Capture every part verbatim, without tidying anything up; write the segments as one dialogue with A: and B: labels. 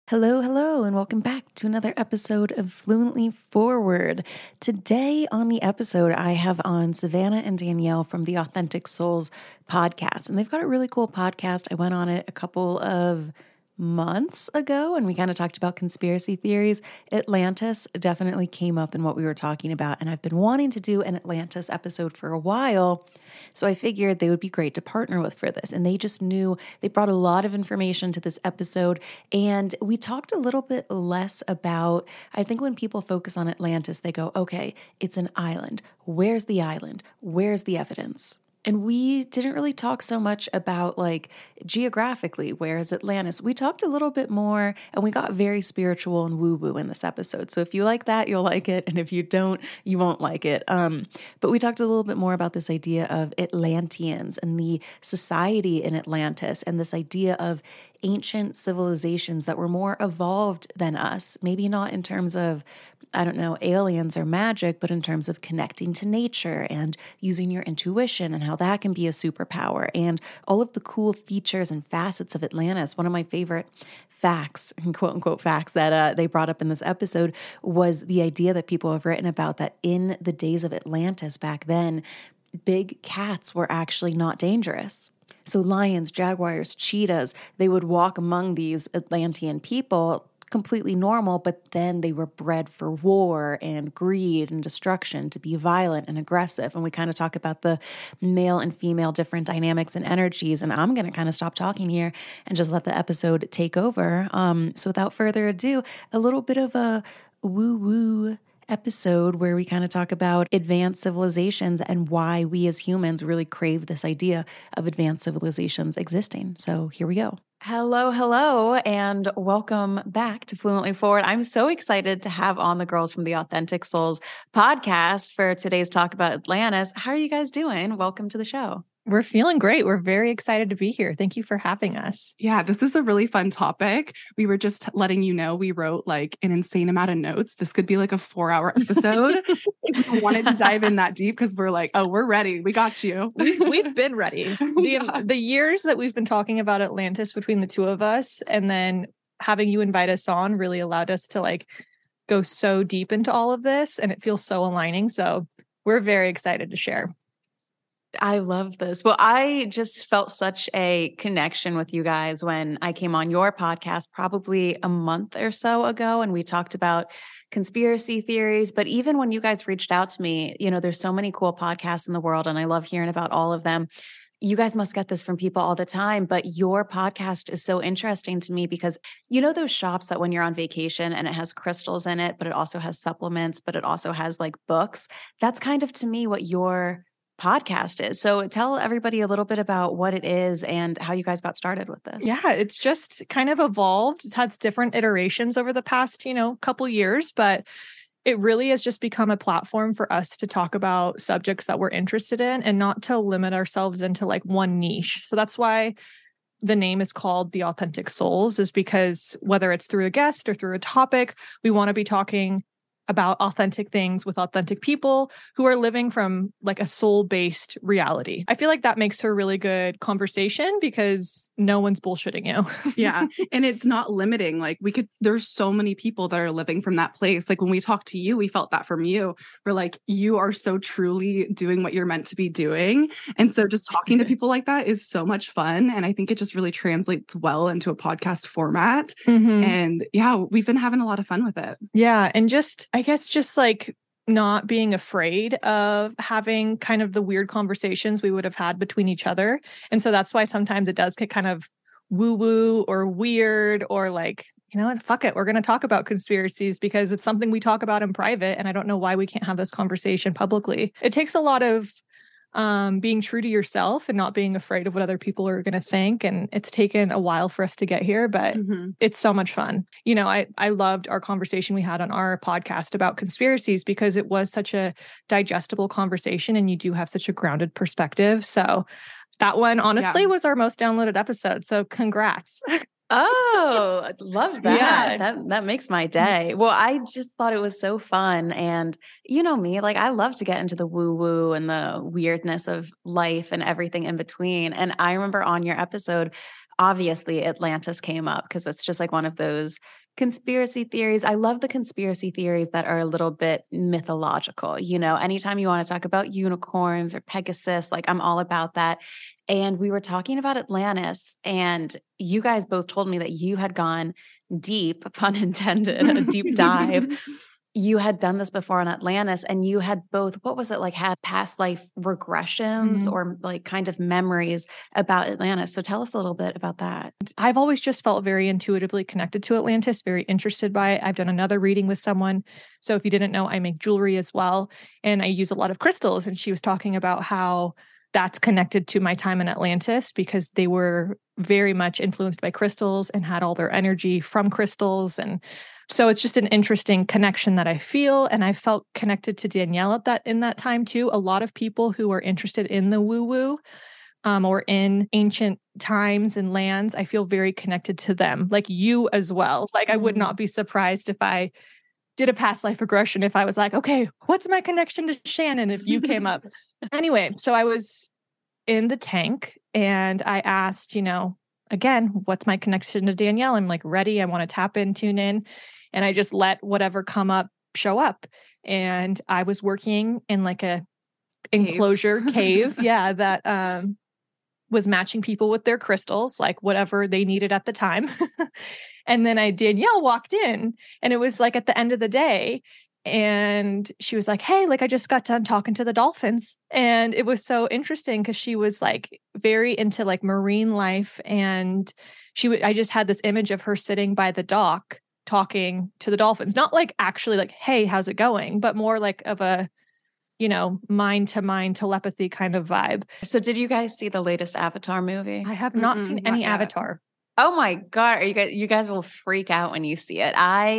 A: Hello, hello, and welcome back to another episode of Fluently Forward. Today on the episode, I have on Savannah and Danielle from the Authentic Souls podcast, and they've got a really cool podcast. I went on it a couple of months ago, and we kind of talked about conspiracy theories. Atlantis definitely came up in what we were talking about, and I've been wanting to do an Atlantis episode for a while, so I figured they would be great to partner with for this. And they just knew, they brought a lot of information to this episode, and we talked a little bit less about, I think when people focus on Atlantis, they go, okay, it's an island. Where's the island? Where's the evidence? And we didn't really talk so much about like geographically, where is Atlantis? We talked a little bit more and we got very spiritual and woo-woo in this episode. So if you like that, you'll like it. And if you don't, you won't like it. Um, but we talked a little bit more about this idea of Atlanteans and the society in Atlantis and this idea of ancient civilizations that were more evolved than us. Maybe not in terms of, I don't know, aliens or magic, but in terms of connecting to nature and using your intuition and how that can be a superpower and all of the cool features and facets of Atlantis. One of my favorite facts, quote unquote facts, that uh, they brought up in this episode was the idea that people have written about that in the days of Atlantis back then, big cats were actually not dangerous. So lions, jaguars, cheetahs, they would walk among these Atlantean people completely normal, but then they were bred for war and greed and destruction, to be violent and aggressive. And we kind of talk about the male and female different dynamics and energies. And I'm going to kind of stop talking here and just let the episode take over. Um, so without further ado, a little bit of a woo-woo episode where we kind of talk about advanced civilizations and why we as humans really crave this idea of advanced civilizations existing. So here we go. Hello, hello, and welcome back to Fluently Forward. I'm so excited to have on the girls from the Authentic Souls podcast for today's talk about Atlantis. How are you guys doing? Welcome to the show.
B: We're feeling great. We're very excited to be here. Thank you for having us.
C: Yeah, this is a really fun topic. We were just letting you know we wrote like an insane amount of notes. This could be like a four hour episode. We wanted to dive in that deep because we're like, oh, we're ready. We got you.
B: We've, we've been ready. The, yeah. the years that we've been talking about Atlantis between the two of us and then having you invite us on really allowed us to like go so deep into all of this, and it feels so aligning. So we're very excited to share.
A: I love this. Well, I just felt such a connection with you guys when I came on your podcast probably a month or so ago, and we talked about conspiracy theories. But even when you guys reached out to me, you know, there's so many cool podcasts in the world, and I love hearing about all of them. You guys must get this from people all the time, but your podcast is so interesting to me because you know those shops that when you're on vacation and it has crystals in it, but it also has supplements, but it also has like books. That's kind of to me what your podcast is. So tell everybody a little bit about what it is and how you guys got started with this.
B: Yeah, it's just kind of evolved. It's had different iterations over the past, you know, couple years, but it really has just become a platform for us to talk about subjects that we're interested in and not to limit ourselves into like one niche. So that's why the name is called The Authentic Souls, is because whether it's through a guest or through a topic, we want to be talking about authentic things with authentic people who are living from like a soul-based reality. I feel like that makes for a really good conversation because no one's bullshitting you.
C: Yeah. And it's not limiting. Like we could, there's so many people that are living from that place. Like when we talked to you, we felt that from you. We're like, you are so truly doing what you're meant to be doing. And so just talking to people like that is so much fun. And I think it just really translates well into a podcast format. Mm-hmm. And yeah, we've been having a lot of fun with it.
B: Yeah. And just, I guess just like not being afraid of having kind of the weird conversations we would have had between each other. And so that's why sometimes it does get kind of woo-woo or weird or like, you know what, fuck it. We're going to talk about conspiracies because it's something we talk about in private. And I don't know why we can't have this conversation publicly. It takes a lot of um, being true to yourself and not being afraid of what other people are going to think. And it's taken a while for us to get here, but mm-hmm. it's so much fun. You know, I, I loved our conversation we had on our podcast about conspiracies because it was such a digestible conversation and you do have such a grounded perspective. So that one honestly yeah. was our most downloaded episode. So congrats.
A: Oh, I love that. Yeah. That that makes my day. Well, I just thought it was so fun. And you know me, like I love to get into the woo-woo and the weirdness of life and everything in between. And I remember on your episode, obviously Atlantis came up because it's just like one of those conspiracy theories. I love the conspiracy theories that are a little bit mythological. You know, anytime you want to talk about unicorns or Pegasus, like I'm all about that. And we were talking about Atlantis, and you guys both told me that you had gone deep, pun intended, a deep dive. You had done this before on Atlantis, and you had both, what was it, like had past life regressions
B: Mhm.
A: or like kind of memories about Atlantis. So tell us a little bit about that.
B: I've always just felt very intuitively connected to Atlantis, very interested by it. I've done another reading with someone. So if you didn't know, I make jewelry as well, and I use a lot of crystals. And she was talking about how that's connected to my time in Atlantis because they were very much influenced by crystals and had all their energy from crystals. And so it's just an interesting connection that I feel. And I felt connected to Danielle at that in that time too. A lot of people who are interested in the woo-woo um, or in ancient times and lands, I feel very connected to them, like you as well. Like I would not be surprised if I did a past life regression, if I was like, okay, what's my connection to Shannon if you came up? Anyway, so I was in the tank and I asked, you know, again, what's my connection to Danielle? I'm like ready. I want to tap in, tune in. And I just let whatever come up show up. And I was working in like a
C: Cave.
B: enclosure cave. Yeah. That um, was matching people with their crystals, like whatever they needed at the time. And then I Danielle walked in, and it was like at the end of the day. And she was like, hey, like I just got done talking to the dolphins. And it was so interesting because she was like very into like marine life. And she would, I just had this image of her sitting by the dock talking to the dolphins, not like actually like, hey, how's it going? But more like of a, you know, mind to mind telepathy kind of vibe.
A: So did you guys see the latest Avatar movie?
B: I have not
C: Mm-mm,
B: seen
C: not
B: any
C: yet.
B: Avatar.
A: Oh my God. Are you guys, you guys will freak out when you see it.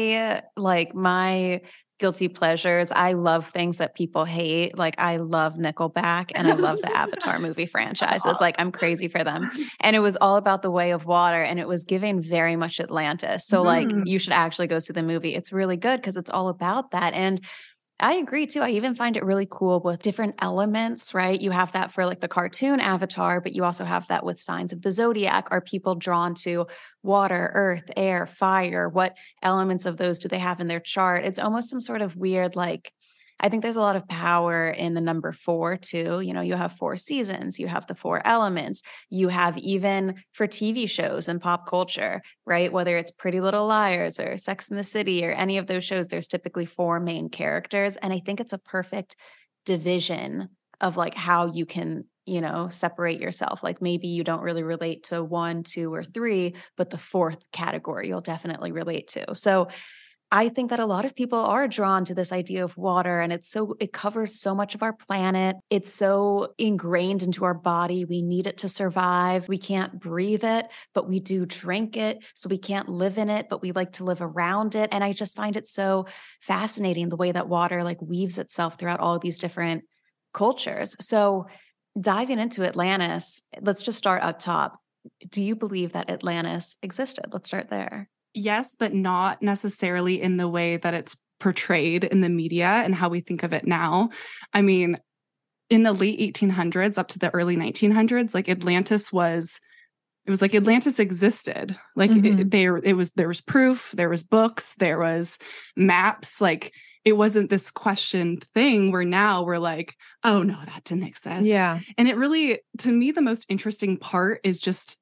A: I like my guilty pleasures. I love things that people hate. Like I love Nickelback and I love the Avatar movie franchises. Like I'm crazy for them. And it was all about the way of water, and it was giving very much Atlantis. So like
B: Mm.
A: you should actually go see the movie. It's really good because it's all about that. And I agree too. I even find it really cool with different elements, right? You have that for like the cartoon Avatar, but you also have that with signs of the zodiac. Are people drawn to water, earth, air, fire? What elements of those do they have in their chart? It's almost some sort of weird, like, I think there's a lot of power in the number four too. You know, you have four seasons, you have the four elements, you have even for T V shows and pop culture, right? Whether it's Pretty Little Liars or Sex in the City or any of those shows, there's typically four main characters. And I think it's a perfect division of like how you can, you know, separate yourself. Like maybe you don't really relate to one, two, or three, but the fourth category you'll definitely relate to. So I think that a lot of people are drawn to this idea of water, and it's so, it covers so much of our planet. It's so ingrained into our body. We need it to survive. We can't breathe it, but we do drink it. So we can't live in it, but we like to live around it. And I just find it so fascinating the way that water like weaves itself throughout all of these different cultures. So diving into Atlantis, let's just start up top. Do you believe that Atlantis existed? Let's start there.
C: Yes, but not necessarily in the way that it's portrayed in the media and how we think of it now. I mean, in the late eighteen hundreds up to the early nineteen hundreds, like Atlantis was, it was like Atlantis existed. Like
B: Mhm.
C: it, there, it was, there was proof, there was books, there was maps. Like it wasn't this question thing where now we're like, oh no, that didn't exist.
B: Yeah.
C: And it really, to me, the most interesting part is just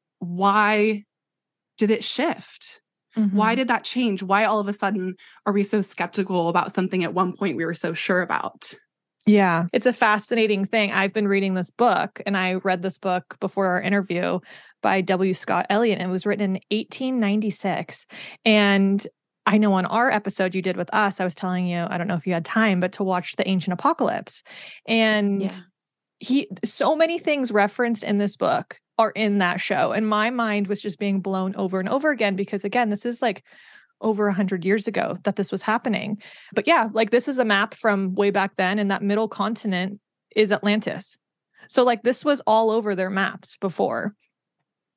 C: why did it shift? Why
B: Mhm.
C: did that change? Why all of a sudden are we so skeptical about something at one point we were so sure about?
B: Yeah, it's a fascinating thing. I've been reading this book, and I read this book before our interview by W. Scott Elliott, and it was written in eighteen ninety-six. And I know on our episode you did with us, I was telling you, I don't know if you had time, but to watch The Ancient Apocalypse. And
A: Yeah.
B: he, so many things referenced in this book are in that show. And my mind was just being blown over and over again, because again, this is like over a hundred years ago that this was happening. But yeah, like this is a map from way back then, and that middle continent is Atlantis. So like this was all over their maps before.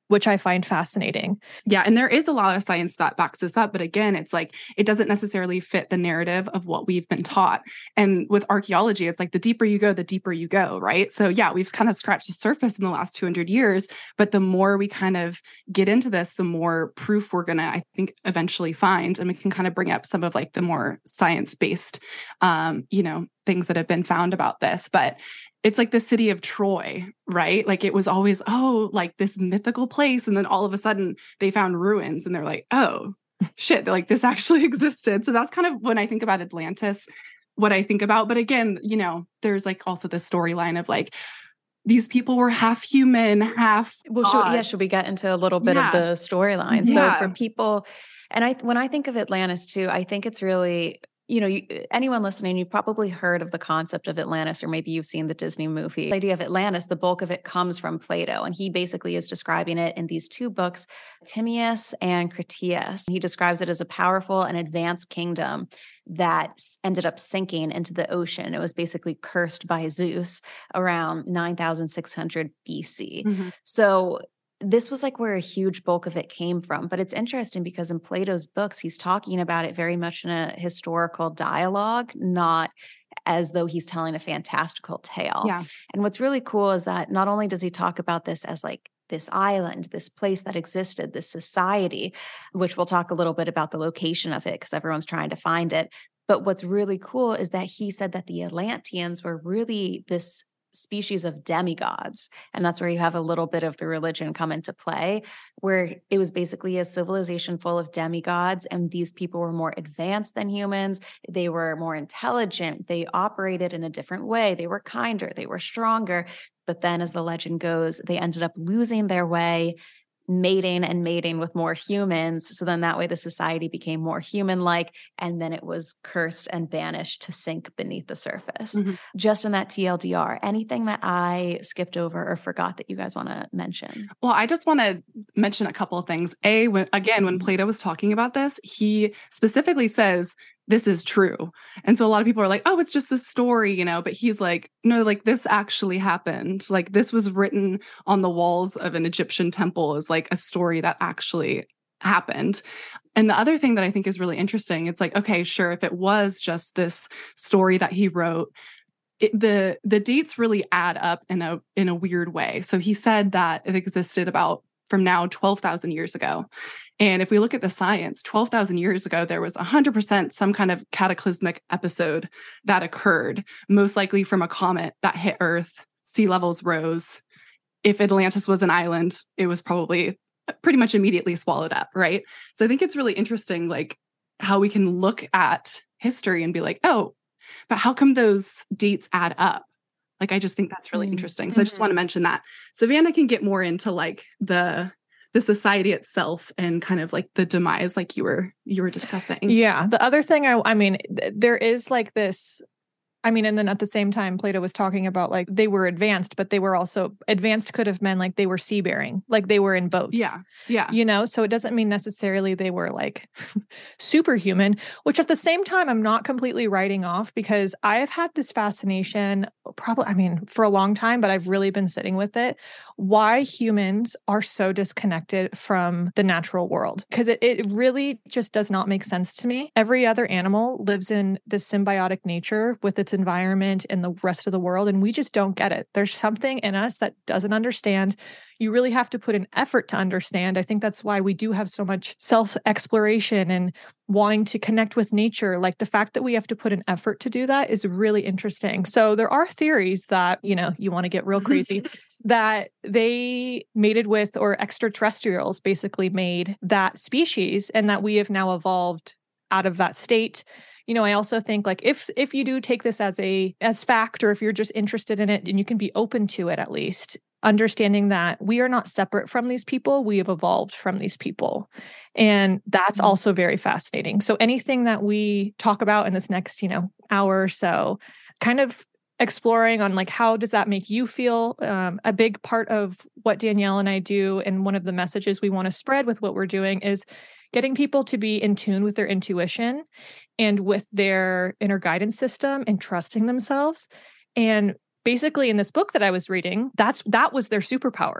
B: which I find fascinating.
C: Yeah. And there is a lot of science that backs this up. But again, it's like, it doesn't necessarily fit the narrative of what we've been taught. And with archaeology, it's like the deeper you go, the deeper you go, right? So yeah, we've kind of scratched the surface in the last two hundred years, but the more we kind of get into this, the more proof we're going to, I think, eventually find. And we can kind of bring up some of like the more science-based, um, you know, things that have been found about this. But it's like the city of Troy, right? Like it was always, oh, like this mythical place. And then all of a sudden they found ruins and they're like, oh, shit, they're like, this actually existed. So that's kind of when I think about Atlantis, what I think about. But again, you know, there's like also the storyline of like, these people were half human, half
A: well, should, yeah, should we get into a little bit
C: yeah.
A: of the storyline?
C: Yeah.
A: So for people, and I when I think of Atlantis too, I think it's really, you know, you, anyone listening, you've probably heard of the concept of Atlantis, or maybe you've seen the Disney movie. The idea of Atlantis, the bulk of it comes from Plato. And he basically is describing it in these two books, Timaeus and Critias. He describes it as a powerful and advanced kingdom that ended up sinking into the ocean. It was basically cursed by Zeus around nine thousand six hundred B C. Mm-hmm. So this was like where a huge bulk of it came from. But it's interesting because in Plato's books, he's talking about it very much in a historical dialogue, not as though he's telling a fantastical tale.
C: Yeah.
A: And what's really cool is that not only does he talk about this as like this island, this place that existed, this society, which we'll talk a little bit about the location of it because everyone's trying to find it. But what's really cool is that he said that the Atlanteans were really this species of demigods. And that's where you have a little bit of the religion come into play, where it was basically a civilization full of demigods. And these people were more advanced than humans. They were more intelligent. They operated in a different way. They were kinder. They were stronger. But then as the legend goes, they ended up losing their way, mating and mating with more humans. So then that way the society became more human-like, and then it was cursed and banished to sink beneath the surface. Mm-hmm. Just in that T L D R, anything that I skipped over or forgot that you guys want to mention?
C: Well, I just want to mention a couple of things. A, when, again, when Plato was talking about this, he specifically says, this is true. And so a lot of people are like, oh, it's just this story, you know, but he's like, no, like this actually happened. Like this was written on the walls of an Egyptian temple as like a story that actually happened. And the other thing that I think is really interesting, it's like, okay, sure, if it was just this story that he wrote, It, the the dates really add up in a in a weird way. So he said that it existed about from now twelve thousand years ago. And if we look at the science, twelve thousand years ago, there was one hundred percent some kind of cataclysmic episode that occurred, most likely from a comet that hit Earth, sea levels rose. If Atlantis was an island, it was probably pretty much immediately swallowed up, right? So I think it's really interesting, like how we can look at history and be like, oh, but how come those dates add up? Like, I just think that's really mm-hmm. interesting. So I just want to mention that. Savannah can get more into like the the society itself and kind of like the demise, like you were you were discussing.
B: Yeah. The other thing, I I mean, th- there is like this. I mean, and then at the same time, Plato was talking about like they were advanced, but they were also advanced could have meant like they were seafaring, like they were in boats.
C: Yeah. Yeah.
B: You know, so it doesn't mean necessarily they were like superhuman, which at the same time, I'm not completely writing off because I have had this fascination probably, I mean, for a long time, but I've really been sitting with it. Why humans are so disconnected from the natural world. Because it, it really just does not make sense to me. Every other animal lives in this symbiotic nature with its environment and the rest of the world, and we just don't get it. There's something in us that doesn't understand. You really have to put an effort to understand. I think that's why we do have so much self-exploration and wanting to connect with nature. Like the fact that we have to put an effort to do that is really interesting. So there are theories that, you know, you want to get real crazy, that they mated with, or extraterrestrials basically made that species, and that we have now evolved out of that state. You know, I also think like if if you do take this as a as fact, or if you're just interested in it and you can be open to it, at least understanding that we are not separate from these people, we have evolved from these people. And that's also very fascinating. So anything that we talk about in this next, you know, hour or so, kind of exploring on like, how does that make you feel? Um, a big part of what Danielle and I do, and one of the messages we want to spread with what we're doing, is getting people to be in tune with their intuition and with their inner guidance system and trusting themselves. And basically in this book that I was reading, that's that was their superpower.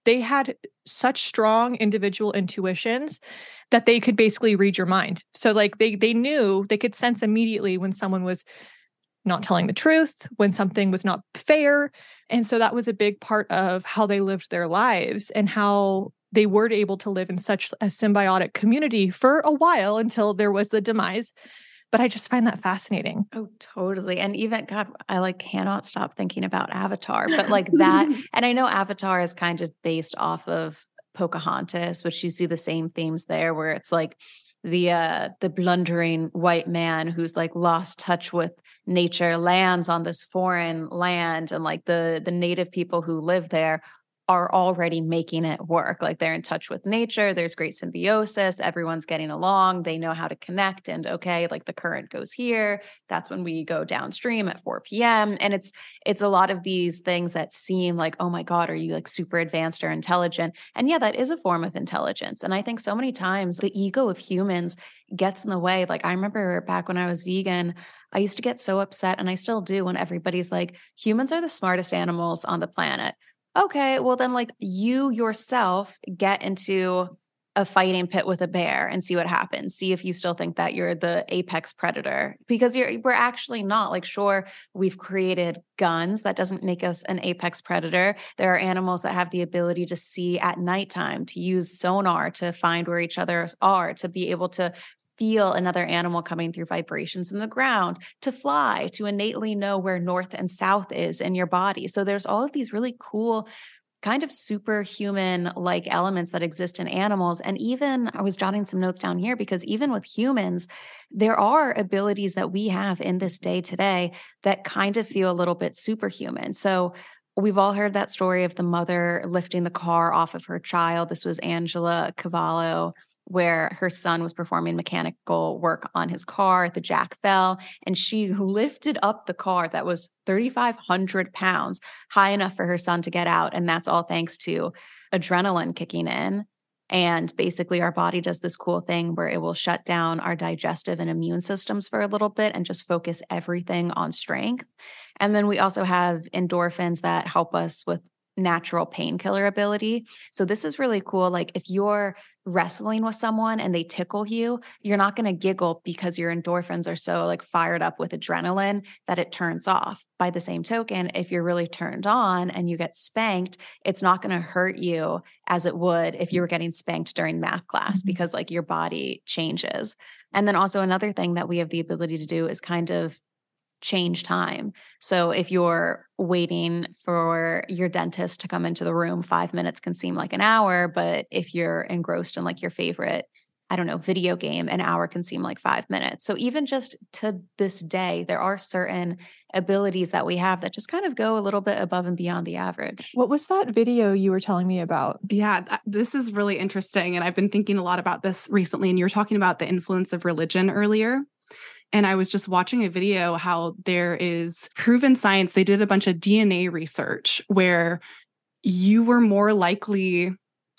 B: they had such strong individual intuitions that they could basically read your mind. So like they they knew, they could sense immediately when someone was not telling the truth, when something was not fair. And so that was a big part of how they lived their lives and how they were able to live in such a symbiotic community for a while until there was the demise. But I just find that fascinating.
A: Oh, totally. And even, God, I like cannot stop thinking about Avatar, but like that. And I know Avatar is kind of based off of Pocahontas, which you see the same themes there, where it's like the uh the blundering white man who's like lost touch with nature lands on this foreign land, and like the the native people who live there are already making it work. Like they're in touch with nature. There's great symbiosis. Everyone's getting along. They know how to connect. And okay, like the current goes here. That's when we go downstream at four p.m. And it's it's a lot of these things that seem like, oh my God, are you like super advanced or intelligent? And yeah, that is a form of intelligence. And I think so many times the ego of humans gets in the way. Like I remember back when I was vegan, I used to get so upset, and I still do, when everybody's like, humans are the smartest animals on the planet. Okay, well then like you yourself get into a fighting pit with a bear and see what happens. See if you still think that you're the apex predator, because you're we're actually not. Like, sure, we've created guns. That doesn't make us an apex predator. There are animals that have the ability to see at nighttime, to use sonar to find where each other are, to be able to feel another animal coming through vibrations in the ground, to fly, to innately know where north and south is in your body. So there's all of these really cool kind of superhuman like elements that exist in animals. And even I was jotting some notes down here, because even with humans, there are abilities that we have in this day today that kind of feel a little bit superhuman. So we've all heard that story of the mother lifting the car off of her child. This was Angela Cavallo, where her son was performing mechanical work on his car. The jack fell, and she lifted up the car that was thirty-five hundred pounds high enough for her son to get out. And that's all thanks to adrenaline kicking in. And basically our body does this cool thing where it will shut down our digestive and immune systems for a little bit and just focus everything on strength. And then we also have endorphins that help us with natural painkiller ability. So this is really cool. Like if you're wrestling with someone and they tickle you, you're not going to giggle because your endorphins are so like fired up with adrenaline that it turns off. By the same token, if you're really turned on and you get spanked, it's not going to hurt you as it would if you were getting spanked during math class, mm-hmm. because like your body changes. And then also another thing that we have the ability to do is kind of change time. So if you're waiting for your dentist to come into the room, five minutes can seem like an hour, but if you're engrossed in like your favorite, I don't know, video game, an hour can seem like five minutes. So even just to this day, there are certain abilities that we have that just kind of go a little bit above and beyond the average.
B: What was that video you were telling me about?
C: Yeah, th- this is really interesting. And I've been thinking a lot about this recently. And you were talking about the influence of religion earlier. And I was just watching a video how there is proven science. They did a bunch of D N A research where you were more likely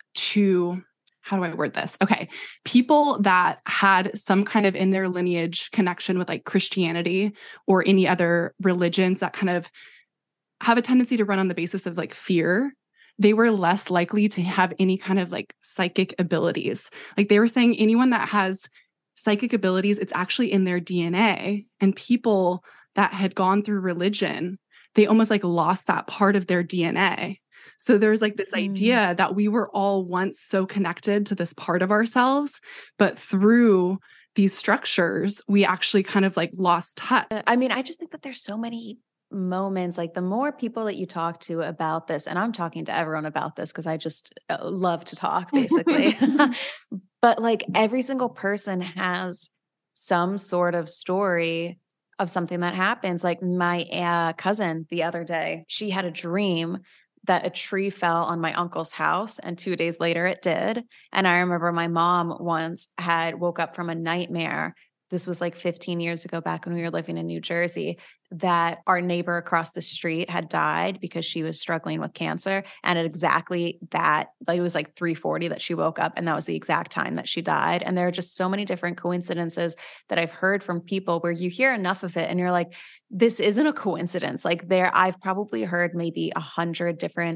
C: to, how do I word this? Okay. People that had some kind of in their lineage connection with like Christianity or any other religions that kind of have a tendency to run on the basis of like fear, they were less likely to have any kind of like psychic abilities. Like they were saying anyone that has psychic abilities, it's actually in their D N A. And people that had gone through religion, they almost like lost that part of their D N A. So there's like this mm. idea that we were all once so connected to this part of ourselves, but through these structures, we actually kind of like lost touch.
A: I mean, I just think that there's so many moments, like the more people that you talk to about this, and I'm talking to everyone about this because I just love to talk basically. But like every single person has some sort of story of something that happens. Like my uh, cousin the other day, she had a dream that a tree fell on my uncle's house, and two days later it did. And I remember my mom once had woke up from a nightmare. This was like fifteen years ago, back when we were living in New Jersey, that our neighbor across the street had died because she was struggling with cancer. And at exactly that, like it was like three forty that she woke up, and that was the exact time that she died. And there are just so many different coincidences that I've heard from people where you hear enough of it and you're like, this isn't a coincidence. Like there, I've probably heard maybe a hundred different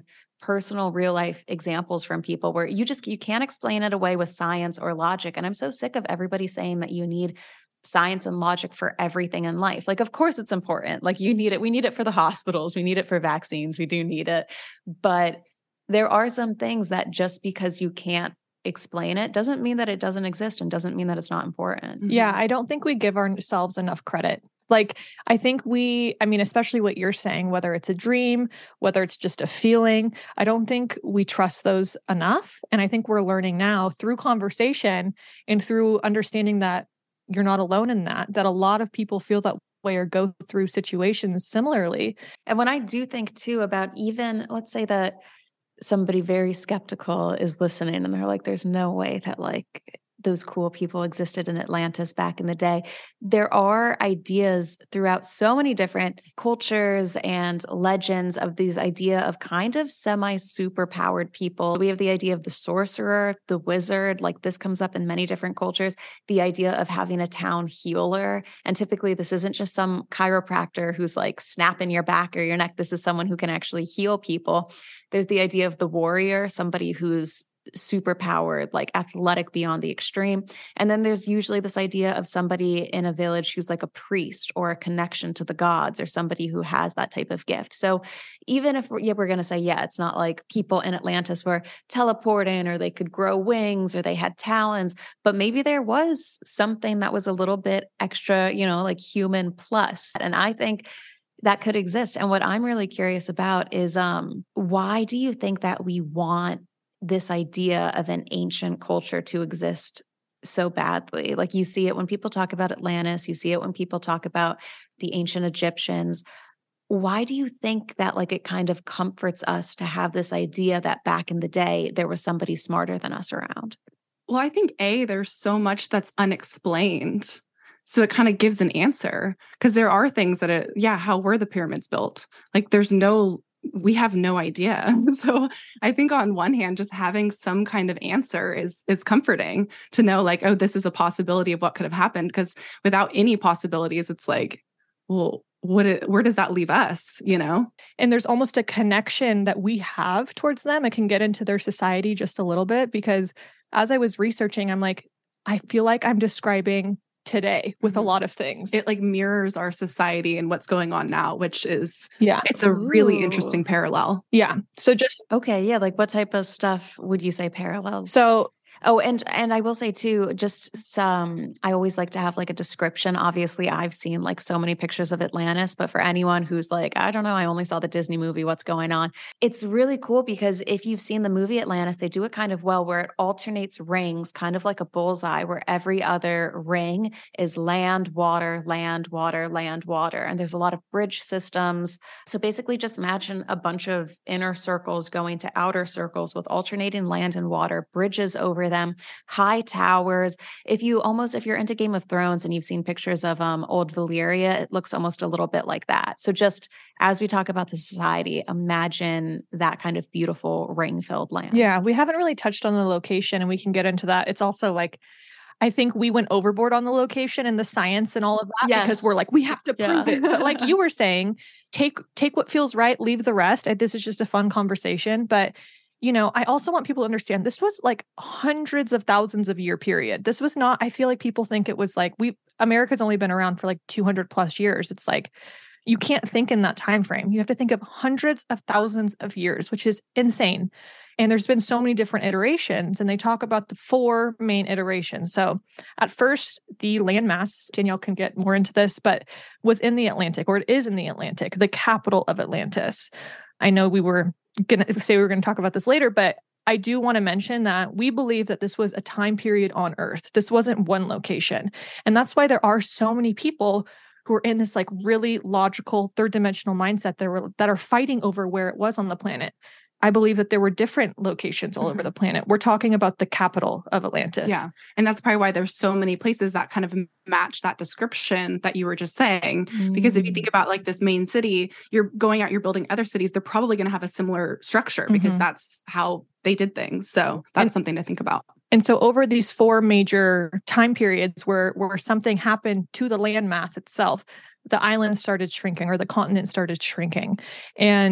A: personal real life examples from people where you just, you can't explain it away with science or logic. And I'm so sick of everybody saying that you need science and logic for everything in life. Like, of course it's important. Like you need it. We need it for the hospitals. We need it for vaccines. We do need it. But there are some things that just because you can't explain it doesn't mean that it doesn't exist and doesn't mean that it's not important.
B: Yeah, I don't think we give ourselves enough credit. Like, I think we, I mean, especially what you're saying, whether it's a dream, whether it's just a feeling, I don't think we trust those enough. And I think we're learning now through conversation and through understanding that you're not alone in that, that a lot of people feel that way or go through situations similarly.
A: And when I do think too about even, let's say that somebody very skeptical is listening and they're like, there's no way that like those cool people existed in Atlantis back in the day. There are ideas throughout so many different cultures and legends of these idea of kind of semi-super powered people. We have the idea of the sorcerer, the wizard, like this comes up in many different cultures, the idea of having a town healer. And typically this isn't just some chiropractor who's like snapping your back or your neck. This is someone who can actually heal people. There's the idea of the warrior, somebody who's super powered, like athletic beyond the extreme. And then there's usually this idea of somebody in a village who's like a priest or a connection to the gods or somebody who has that type of gift. So even if we're, yeah, we're going to say, yeah, it's not like people in Atlantis were teleporting or they could grow wings or they had talons, but maybe there was something that was a little bit extra, you know, like human plus. And I think that could exist. And what I'm really curious about is um, why do you think that we want this idea of an ancient culture to exist so badly? Like you see it when people talk about Atlantis, you see it when people talk about the ancient Egyptians. Why do you think that like it kind of comforts us to have this idea that back in the day, there was somebody smarter than us around?
C: Well, I think A, there's so much that's unexplained. So it kind of gives an answer because there are things that, it, yeah, how were the pyramids built? Like there's no we have no idea. So I think on one hand, just having some kind of answer is is comforting to know like, oh, this is a possibility of what could have happened. Because without any possibilities, it's like, well, what it, where does that leave us, you know?
B: And there's almost a connection that we have towards them. I can get into their society just a little bit because as I was researching, I'm like, I feel like I'm describing today with mm-hmm. a lot of things.
C: It like mirrors our society and what's going on now, which is,
B: yeah,
C: it's a really
A: Ooh.
C: interesting parallel.
B: Yeah. So just,
A: okay. Yeah. Like what type of stuff would you say parallels?
B: So
A: Oh, and and I will say too, just some, I always like to have like a description. Obviously, I've seen like so many pictures of Atlantis, but for anyone who's like, I don't know, I only saw the Disney movie, what's going on? It's really cool because if you've seen the movie Atlantis, they do it kind of well where it alternates rings, kind of like a bullseye, where every other ring is land, water, land, water, land, water. And there's a lot of bridge systems. So basically just imagine a bunch of inner circles going to outer circles with alternating land and water, bridges over them, high towers. If you almost, if you're into Game of Thrones and you've seen pictures of um, old Valyria, it looks almost a little bit like that. So just as we talk about the society, imagine that kind of beautiful ring-filled land.
B: Yeah, we haven't really touched on the location and we can get into that. It's also like, I think we went overboard on the location and the science and all of that
A: yes.
B: because we're like, we have to prove yeah. it. But like you were saying, take take what feels right, leave the rest. This is just a fun conversation. But you know, I also want people to understand this was like hundreds of thousands of year period. This was not, I feel like people think it was like we America's only been around for like two hundred plus years. It's like you can't think in that time frame. You have to think of hundreds of thousands of years, which is insane. And there's been so many different iterations, and they talk about the four main iterations. So at first, the landmass, Danielle can get more into this, but was in the Atlantic, or it is in the Atlantic, the capital of Atlantis. I know we were going to say we were going to talk about this later, but I do want to mention that we believe that this was a time period on Earth. This wasn't one location. And that's why there are so many people who are in this like really logical third dimensional mindset that, were, that are fighting over where it was on the planet. I believe that there were different locations all mm-hmm. over the planet. We're talking about the capital of Atlantis.
C: Yeah. And that's probably why there's so many places that kind of match that description that you were just saying. Mm. Because if you think about like this main city, you're going out, you're building other cities, they're probably going to have a similar structure because mm-hmm. that's how they did things. So that's and, something to think about.
B: And so over these four major time periods where, where something happened to the landmass itself, the island started shrinking or the continent started shrinking. And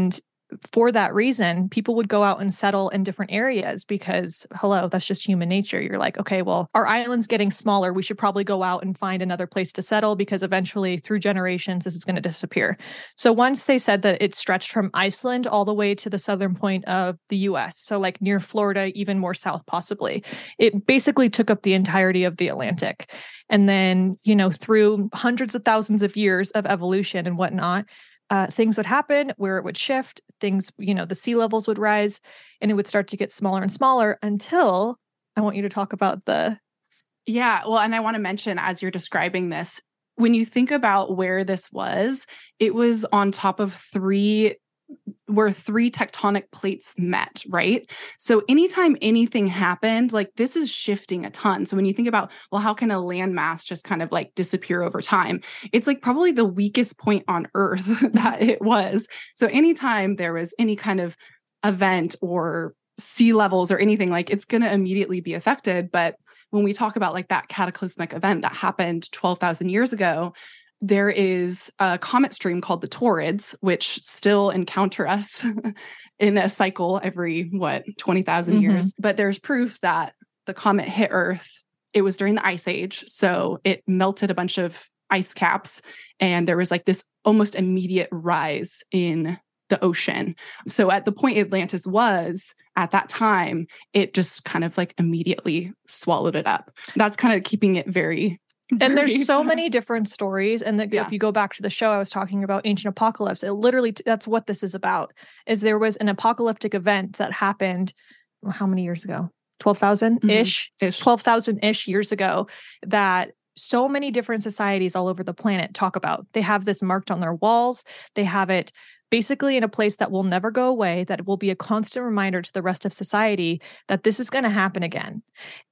B: for that reason, people would go out and settle in different areas because, hello, that's just human nature. You're like, okay, well, our island's getting smaller. We should probably go out and find another place to settle because eventually through generations, this is going to disappear. So once they said that it stretched from Iceland all the way to the southern point of the U S, so like near Florida, even more south possibly, it basically took up the entirety of the Atlantic. And then, you know, through hundreds of thousands of years of evolution and whatnot, Uh, things would happen where it would shift, things, you know, the sea levels would rise and it would start to get smaller and smaller until I want you to talk about the.
C: Yeah. Well, and I want to mention as you're describing this, when you think about where this was, it was on top of three, where three tectonic plates met, right? So anytime anything happened, like this is shifting a ton. So when you think about, well, how can a landmass just kind of like disappear over time? It's like probably the weakest point on Earth that it was. So anytime there was any kind of event or sea levels or anything, like it's going to immediately be affected. But when we talk about like that cataclysmic event that happened twelve thousand years ago, there is a comet stream called the Taurids, which still encounter us in a cycle every, what, twenty thousand mm-hmm. years. But there's proof that the comet hit Earth. It was during the Ice Age. So it melted a bunch of ice caps. And there was like this almost immediate rise in the ocean. So at the point Atlantis was at that time, it just kind of like immediately swallowed it up. That's kind of keeping it very...
B: And there's so many different stories. And the,
C: yeah.
B: if you go back to the show, I was talking about ancient apocalypse. It literally, that's what this is about, is there was an apocalyptic event that happened, well, how many years ago? twelve thousand-ish?
C: Mm-hmm.
B: twelve thousand-ish years ago that so many different societies all over the planet talk about. They have this marked on their walls. They have it basically in a place that will never go away, that will be a constant reminder to the rest of society that this is going to happen again.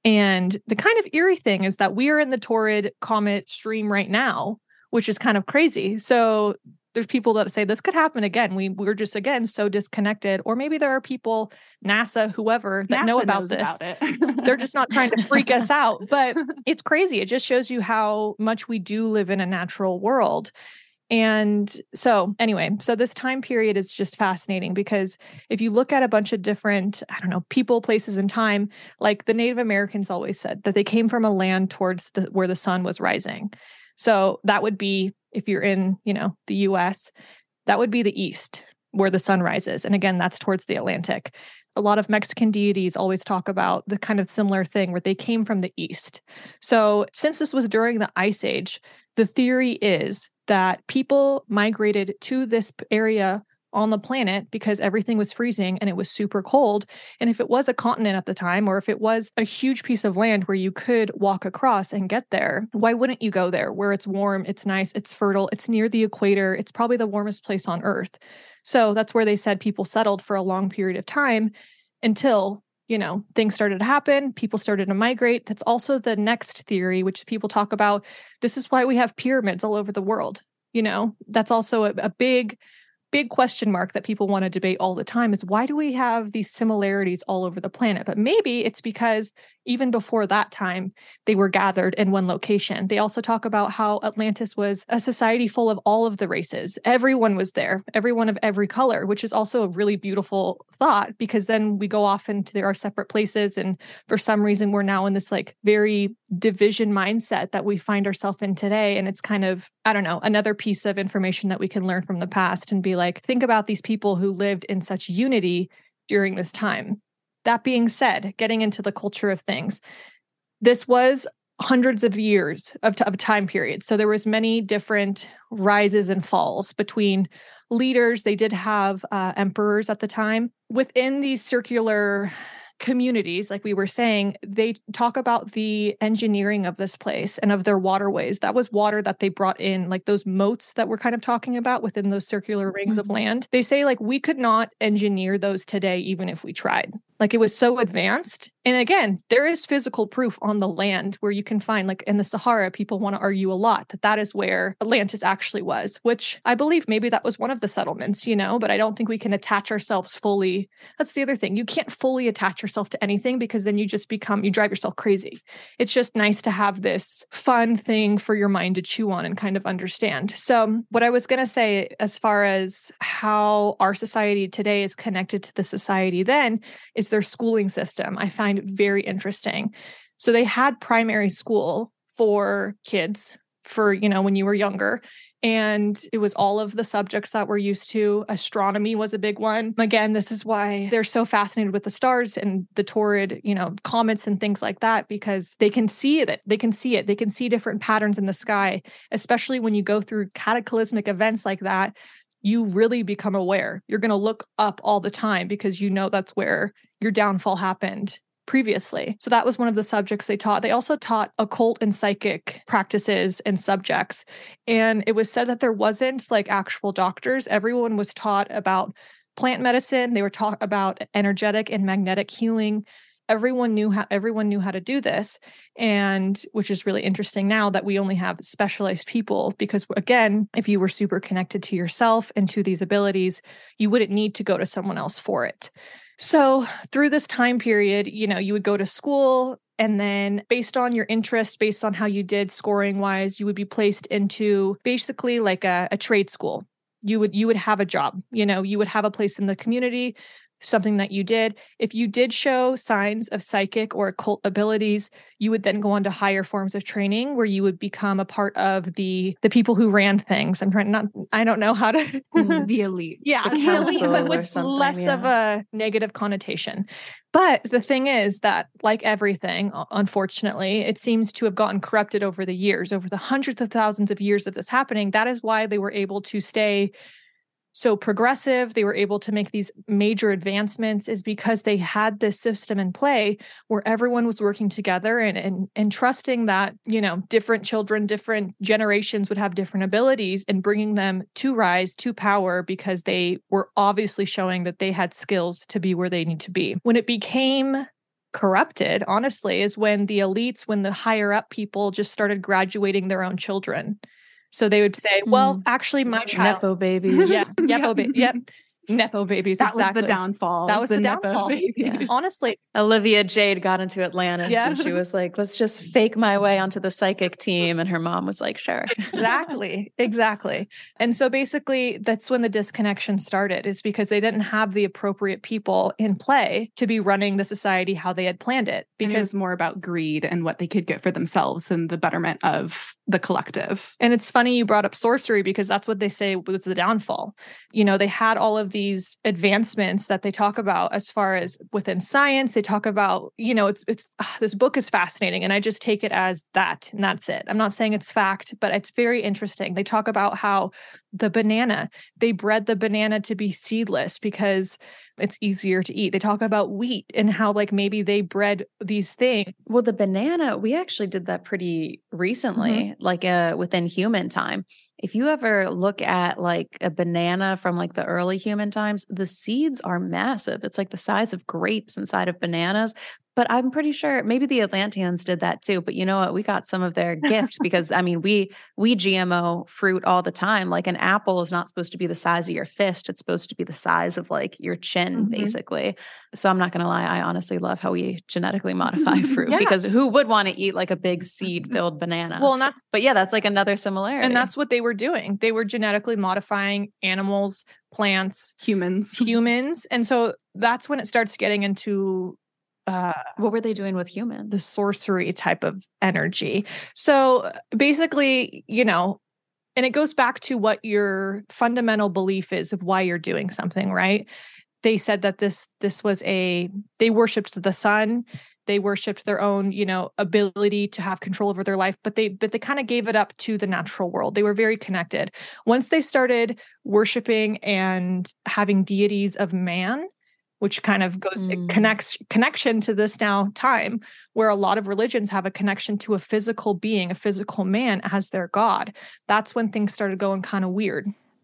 B: And the kind of eerie thing is that we are in the Taurid comet stream right now, which is kind of crazy. So there's people that say this could happen again. We, we're just, again, so disconnected. Or maybe there are people, NASA, whoever, that
C: NASA
B: know about
C: knows
B: this.
C: About it.
B: They're just not trying to freak us out. But it's crazy. It just shows you how much we do live in a natural world. And so anyway, so this time period is just fascinating because if you look at a bunch of different, I don't know, people, places, and time, like the Native Americans always said that they came from a land towards the, where the sun was rising. So that would be, if you're in, you know, the U S, that would be the east where the sun rises. And again, that's towards the Atlantic. A lot of Mexican deities always talk about the kind of similar thing where they came from the east. So since this was during the Ice Age, the theory is that people migrated to this area on the planet because everything was freezing and it was super cold. And if it was a continent at the time, or if it was a huge piece of land where you could walk across and get there, why wouldn't you go there where it's warm, it's nice, it's fertile, it's near the equator, it's probably the warmest place on Earth. So that's where they said people settled for a long period of time until, you know, things started to happen, people started to migrate. That's also the next theory, which people talk about. This is why we have pyramids all over the world. You know, that's also a, a big, big question mark that people want to debate all the time is why do we have these similarities all over the planet? But maybe it's because even before that time, they were gathered in one location. They also talk about how Atlantis was a society full of all of the races. Everyone was there, everyone of every color, which is also a really beautiful thought because then we go off into our separate places. And for some reason, we're now in this like very division mindset that we find ourselves in today. And it's kind of, I don't know, another piece of information that we can learn from the past and be like, think about these people who lived in such unity during this time. That being said, getting into the culture of things, this was hundreds of years of, t- of time period. So there was many different rises and falls between leaders. They did have uh, emperors at the time. Within these circular communities, like we were saying, they talk about the engineering of this place and of their waterways. That was water that they brought in, like those moats that we're kind of talking about within those circular rings mm-hmm. of land. They say like we could not engineer those today, even if we tried. Like it was so advanced. And again, there is physical proof on the land where you can find, like in the Sahara, people want to argue a lot that that is where Atlantis actually was, which I believe maybe that was one of the settlements, you know, but I don't think we can attach ourselves fully. That's the other thing. You can't fully attach yourself to anything because then you just become, you drive yourself crazy. It's just nice to have this fun thing for your mind to chew on and kind of understand. So what I was going to say as far as how our society today is connected to the society then is their schooling system. I find it very interesting. So they had primary school for kids for, you know, when you were younger. And it was all of the subjects that we're used to. Astronomy was a big one. Again, this is why they're so fascinated with the stars and the Taurid, you know, comets and things like that, because they can see it. They can see it. They can see different patterns in the sky, especially when you go through cataclysmic events like that. You really become aware. You're going to look up all the time because you know that's where your downfall happened previously. So that was one of the subjects they taught. They also taught occult and psychic practices and subjects. And it was said that there wasn't like actual doctors. Everyone was taught about plant medicine. They were taught about energetic and magnetic healing. Everyone knew how everyone knew how to do this. And which is really interesting now that we only have specialized people, because again, if you were super connected to yourself and to these abilities, you wouldn't need to go to someone else for it. So through this time period, you know, you would go to school, and then based on your interest, based on how you did scoring wise, you would be placed into basically like a, a trade school. You would, you would have a job, you know, you would have a place in the community, something that you did. If you did show signs of psychic or occult abilities, you would then go on to higher forms of training where you would become a part of the the people who ran things. I'm trying not, I don't know how to.
C: The elite.
B: Yeah,
A: the
B: the elite,
A: council
B: but
A: or
B: with
A: something,
B: less
A: yeah.
B: of a negative connotation. But the thing is that, like everything, unfortunately, it seems to have gotten corrupted over the years, over the hundreds of thousands of years of this happening. That is why they were able to stay so progressive. They were able to make these major advancements, is because they had this system in play where everyone was working together and, and, and trusting that, you know, different children, different generations would have different abilities, and bringing them to rise to power because they were obviously showing that they had skills to be where they need to be. When it became corrupted, honestly, is when the elites, when the higher up people just started graduating their own children. So they would say, well,
A: Mm.
B: actually, my child.
A: Nepo babies.
B: Yeah. Nepo, ba- yep. Nepo babies.
C: That
B: exactly.
C: was the downfall.
B: That was
C: the,
B: the
C: Nepo
B: downfall.
C: babies.
A: Yeah.
B: Honestly.
A: Olivia Jade got into Atlantis
B: Yeah.
A: and she was like, let's just fake my way onto the psychic team. And her mom was like, sure.
B: Exactly. Exactly. And so basically that's when the disconnection started, is because they didn't have the appropriate people in play to be running the society how they had planned it.
C: Because
B: Because
C: it was more about greed and what they could get for themselves and the betterment of the collective.
B: And it's funny you brought up sorcery, because that's what they say was the downfall. You know, they had all of these advancements that they talk about as far as within science. They talk about, you know, it's, it's, ugh, this book is fascinating, and I just take it as that, and that's it. I'm not saying it's fact, but it's very interesting. They talk about how the banana, they bred the banana to be seedless because it's easier to eat. They talk about wheat and how like maybe they bred these things.
A: Well, the banana, we actually did that pretty recently,
B: Mm-hmm.
A: like uh, within human time. If you ever look at like a banana from like the early human times, the seeds are massive. It's like the size of grapes inside of bananas. But I'm pretty sure maybe the Atlanteans did that too. But you know what? We got some of their gifts because I mean, we we G M O fruit all the time. Like an apple is not supposed to be the size of your fist. It's supposed to be the size of like your chin,
B: Mm-hmm.
A: basically. So I'm not going to lie. I honestly love how we genetically modify fruit
B: Yeah.
A: because who would want to eat like a big seed filled banana?
B: Well, and that's
A: But yeah, that's like another similarity.
B: and that's what they were doing. They were genetically modifying animals, plants,
C: Humans.
B: humans. And so that's when it starts getting into uh,
A: what were they doing with humans?
B: the sorcery type of energy. So basically, you know, and it goes back to what your fundamental belief is of why you're doing something, right? They said that this this was a, they worshipped the sun. They worshipped their own, you know, ability to have control over their life, but they but they kind of gave it up to the natural world. They were very connected. Once they started worshiping and having deities of man, which kind of goes
A: Mm.
B: it connects connection to this now time where a lot of religions have a connection to a physical being, a physical man as their god. That's when things started going kind of weird.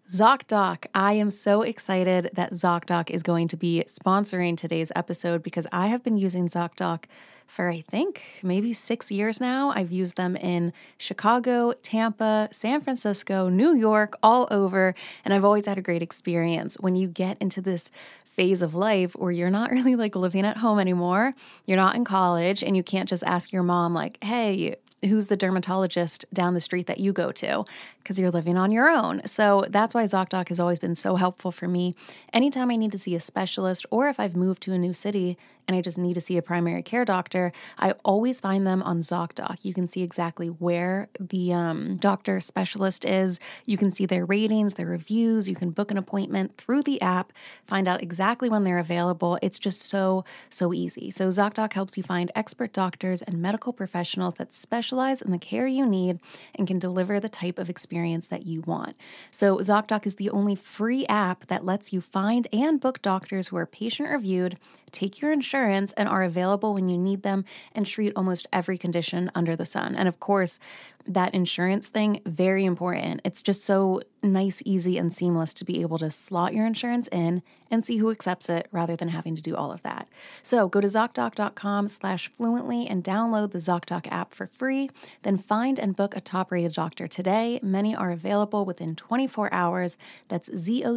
A: ZocDoc. I am so excited that ZocDoc is going to be sponsoring today's episode because I have been using ZocDoc for, I think, maybe six years now. I've used them in Chicago, Tampa, San Francisco, New York, all over, and I've always had a great experience. When you get into this phase of life where you're not really like living at home anymore, you're not in college, and you can't just ask your mom like, hey, who's the dermatologist down the street that you go to? Because you're living on your own. So that's why ZocDoc has always been so helpful for me. Anytime I need to see a specialist, or if I've moved to a new city and I just need to see a primary care doctor, I always find them on ZocDoc. You can see exactly where the um, doctor specialist is. You can see their ratings, their reviews. You can book an appointment through the app, find out exactly when they're available. It's just so, so easy. So ZocDoc helps you find expert doctors and medical professionals that specialize in the care you need and can deliver the type of experience that you want. So ZocDoc is the only free app that lets you find and book doctors who are patient reviewed, take your insurance, and are available when you need them, and treat almost every condition under the sun. And of course, that insurance thing, very important. It's just so nice, easy, and seamless to be able to slot your insurance in and see who accepts it rather than having to do all of that. So go to ZocDoc.com slash fluently and download the ZocDoc app for free. Then find and book a top-rated doctor today. Many are available within twenty-four hours. That's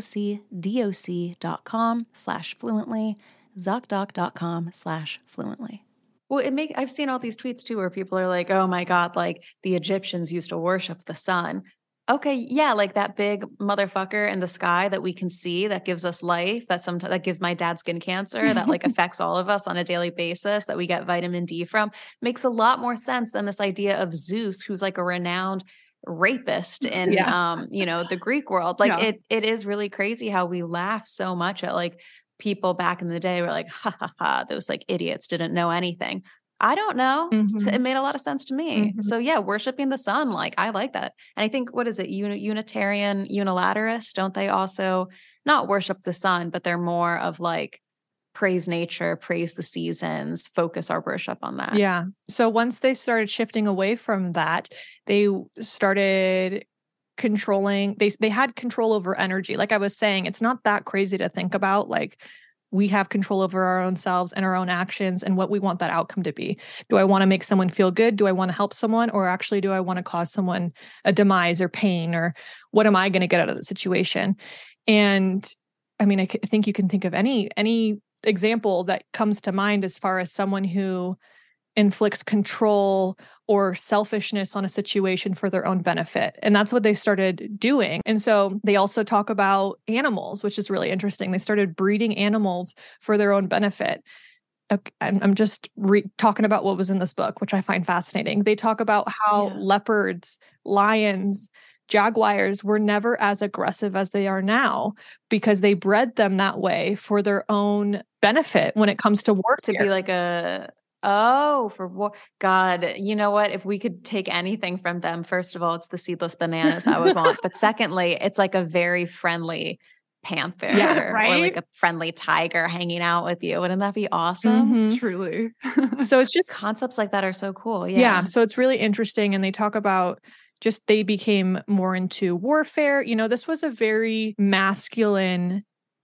A: ZocDoc.com slash fluently. ZocDoc.com slash fluently. Well, it make I've seen all these tweets too where people are like, oh my God, like the Egyptians used to worship the sun. Okay, yeah, like that big motherfucker in the sky that we can see that gives us life, that sometimes that gives my dad skin cancer, that like affects all of us on a daily basis, that we get vitamin D from, makes a lot more sense than this idea of Zeus, who's like a renowned rapist in yeah. um, you know, the Greek world. Like yeah. it it is really crazy how we laugh so much at like people back in the day were like, ha ha ha, those like idiots didn't know anything. I don't know. Mm-hmm. It made a lot of sense to me. Mm-hmm. So yeah, worshiping the sun, like I like that. And I think, what is it? Uni- Unitarian unilateralists, don't they also not worship the sun, but they're more of like praise nature, praise the seasons, focus our worship on that.
B: Yeah. So once they started shifting away from that, they started controlling, they they had control over energy. Like I was saying, it's not that crazy to think about. Like we have control over our own selves and our own actions and what we want that outcome to be. Do I want to make someone feel good? Do I want to help someone? Or actually, do I want to cause someone a demise or pain? Or what am I going to get out of the situation? And I mean, I, I think you can think of any any example that comes to mind as far as someone who inflicts control or selfishness on a situation for their own benefit. And that's what they started doing. And so they also talk about animals, which is really interesting. They started breeding animals for their own benefit. Okay, I'm just re- talking about what was in this book, which I find fascinating. They talk about how yeah. leopards, lions, jaguars were never as aggressive as they are now because they bred them that way for their own benefit when it comes to warfare.
A: To be like a Oh, for war. God, you know what? If we could take anything from them, first of all, it's the seedless bananas I would want. But secondly, it's like a very friendly panther yeah, right? or like a friendly tiger hanging out with you. Wouldn't that be awesome?
C: Mm-hmm. Truly.
B: So it's just
A: concepts like that are so cool. Yeah.
B: Yeah. So it's really interesting. And they talk about just they became more into warfare. You know, this was a very masculine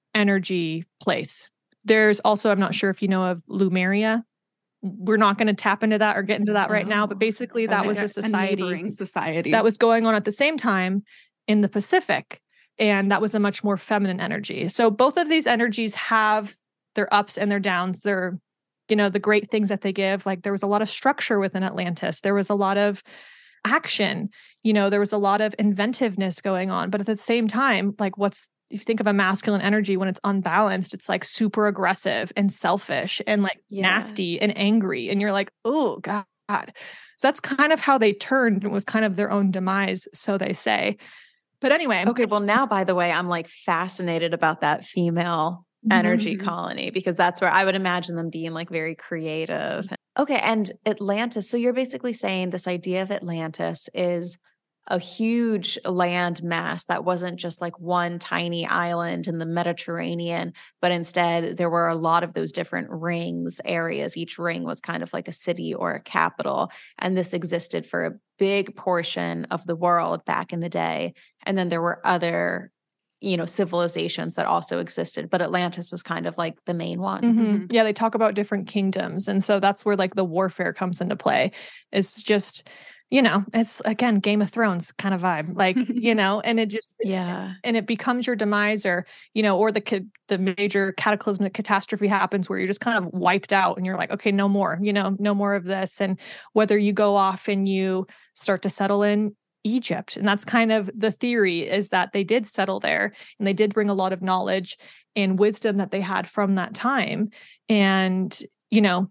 B: energy place. There's also, I'm not sure if you know of Lumeria. We're not going to tap into that or get into that right now, but basically that was a society,
C: a society
B: that was going on at the same time in the Pacific. And that was a much more feminine energy. So both of these energies have their ups and their downs. They're, you know, the great things that they give. Like there was a lot of structure within Atlantis. There was a lot of action, you know, there was a lot of inventiveness going on. But at the same time, like what's, if you think of a masculine energy, when it's unbalanced, it's like super aggressive and selfish and like yes. nasty and angry. And you're like, oh God. So that's kind of how they turned. It was kind of their own demise, so they say. But anyway.
A: Okay. Well, now, by the way, I'm like fascinated about that female energy mm-hmm. colony, because that's where I would imagine them being like very creative. Okay. And Atlantis. So you're basically saying this idea of Atlantis is a huge land mass that wasn't just like one tiny island in the Mediterranean, but instead there were a lot of those different rings, areas. Each ring was kind of like a city or a capital. And this existed for a big portion of the world back in the day. And then there were other you know, civilizations that also existed, but Atlantis was kind of like the main one.
B: Mm-hmm.
C: Mhm.
B: Yeah, they talk about different kingdoms. And so that's where like the warfare comes into play. It's just, you know, it's again, Game of Thrones kind of vibe, like, you know, and it just,
A: Yeah.
B: and it becomes your demise, or, you know, or the ca- the major cataclysmic catastrophe happens where you're just kind of wiped out and you're like, okay, no more, you know, no more of this. And whether you go off and you start to settle in Egypt. And that's kind of the theory, is that they did settle there and they did bring a lot of knowledge and wisdom that they had from that time. And, you know,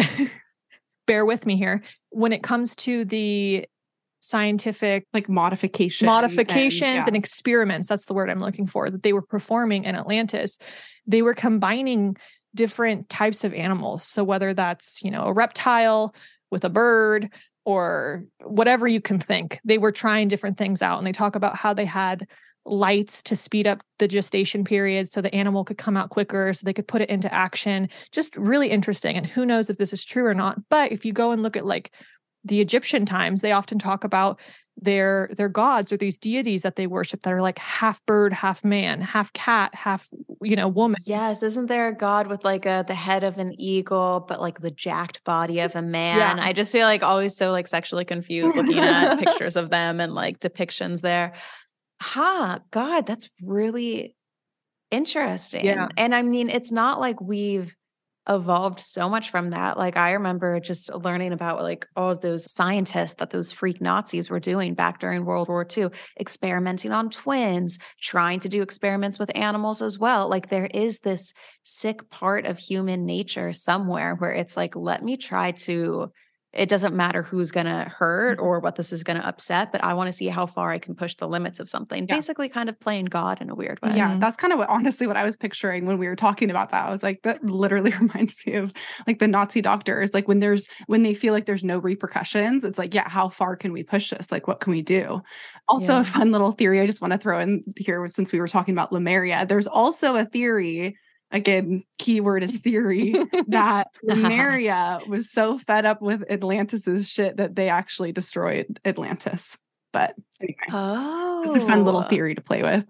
B: bear with me here. When it comes to the scientific
C: Like modification.
B: modifications
C: and,
B: and
C: yeah.
B: experiments, that's the word I'm looking for, that they were performing in Atlantis, they were combining different types of animals. So whether that's, you know, a reptile with a bird or whatever you can think, they were trying different things out. And they talk about how they had lights to speed up the gestation period so the animal could come out quicker, so they could put it into action. Just really interesting. And who knows if this is true or not. But if you go and look at like the Egyptian times, they often talk about their their gods or these deities that they worship that are like half bird, half man, half cat, half, you know, woman.
A: Yes, isn't there a god with like a the head of an eagle, but like the jacked body of a man?
B: Yeah.
A: I just feel like always so like sexually confused looking at pictures of them and like depictions there. Ha, God, that's really interesting.
B: Yeah.
A: And I mean, it's not like we've evolved so much from that. Like I remember just learning about like all of those scientists that those freak Nazis were doing back during World War Two, experimenting on twins, trying to do experiments with animals as well. Like there is this sick part of human nature somewhere where it's like, let me try to, it doesn't matter who's going to hurt or what this is going to upset, but I want to see how far I can push the limits of something.
C: Yeah.
A: Basically kind of playing God in a weird way.
C: Yeah,
B: Mhm.
C: that's kind of what honestly what I was picturing when we were talking about that. I was like, that literally reminds me of like the Nazi doctors. Like when there's when they feel like there's no repercussions, it's like, yeah, how far can we push this? Like, what can we do? Also,
A: Yeah.
C: a fun little theory I just want to throw in here since we were talking about Lemuria. There's also a theory. Again, keyword is theory, that Lemuria was so fed up with Atlantis's shit that they actually destroyed Atlantis. But anyway,
A: Oh,
C: it's a fun little theory to play with.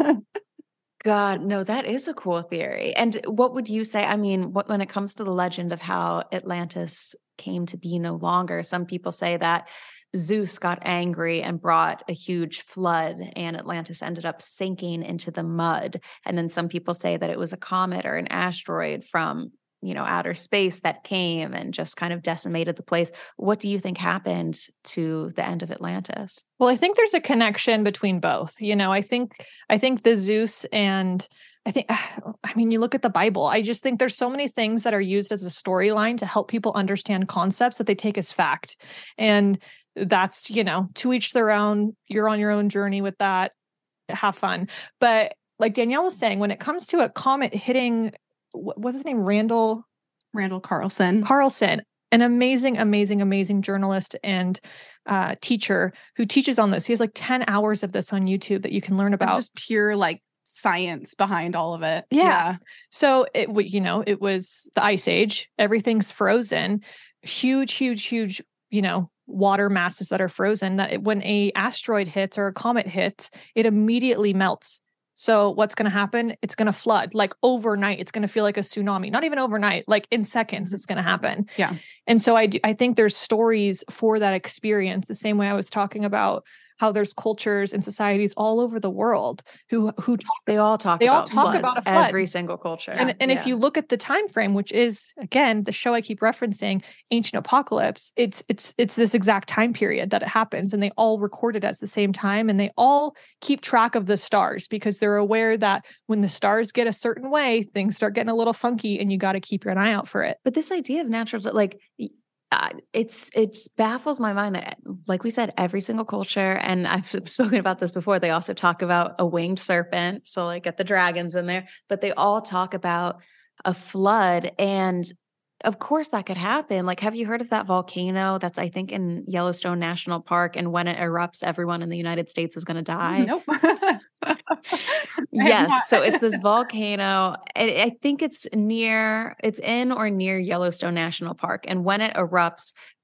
A: God, no, that is a cool theory. And what would you say? I mean, what, when it comes to the legend of how Atlantis came to be no longer, some people say that Zeus got angry and brought a huge flood and Atlantis ended up sinking into the mud. And then some people say that it was a comet or an asteroid from, you know, outer space that came and just kind of decimated the place. What do you think happened to the end of Atlantis?
B: Well, I think there's a connection between both. You know, I think I think the Zeus and I think, I mean, you look at the Bible, I just think there's so many things that are used as a storyline to help people understand concepts that they take as fact. And that's, you know, to each their own. You're on your own journey with that. Have fun. But like Danielle was saying, when it comes to a comet hitting, what's his name? Randall
C: Randall Carlson.
B: Carlson, an amazing, amazing, amazing journalist and uh, teacher who teaches on this. He has like ten hours of this on YouTube that you can learn about.
C: Just pure like science behind all of it.
B: Yeah.
C: Yeah.
B: So it would, you know, it was the ice age. Everything's frozen. Huge, huge, huge, you know, water masses that are frozen, that it, when a asteroid hits or a comet hits, it immediately melts. So what's going to happen? It's going to flood like overnight. It's going to feel like a tsunami, not even overnight, like in seconds, it's going to happen.
C: Yeah.
B: And so I do, I think there's stories for that experience, the same way I was talking about how there's cultures and societies all over the world who who
A: They all talk
B: They all
A: about
B: talk
A: floods,
B: about a flood.
A: every single culture.
B: and, and if
A: Yeah.
B: you look at the time frame, which is again the show I keep referencing, Ancient Apocalypse, it's it's it's this exact time period that it happens, and they all record it at the same time, and they all keep track of the stars because they're aware that when the stars get a certain way, things start getting a little funky, and you got to keep an eye out for it.
A: But this idea of natural, like, uh, it's it baffles my mind that, like we said, every single culture, and I've spoken about this before, they also talk about a winged serpent. So like get the dragons in there, but they all talk about a flood. And of course that could happen. Like, have you heard of that volcano that's, I think, in Yellowstone National Park? And when it erupts, everyone in the United States is going to die.
C: Nope.
A: Yes. So it's this volcano. I I think it's near, it's in or near Yellowstone National Park. And when it erupts,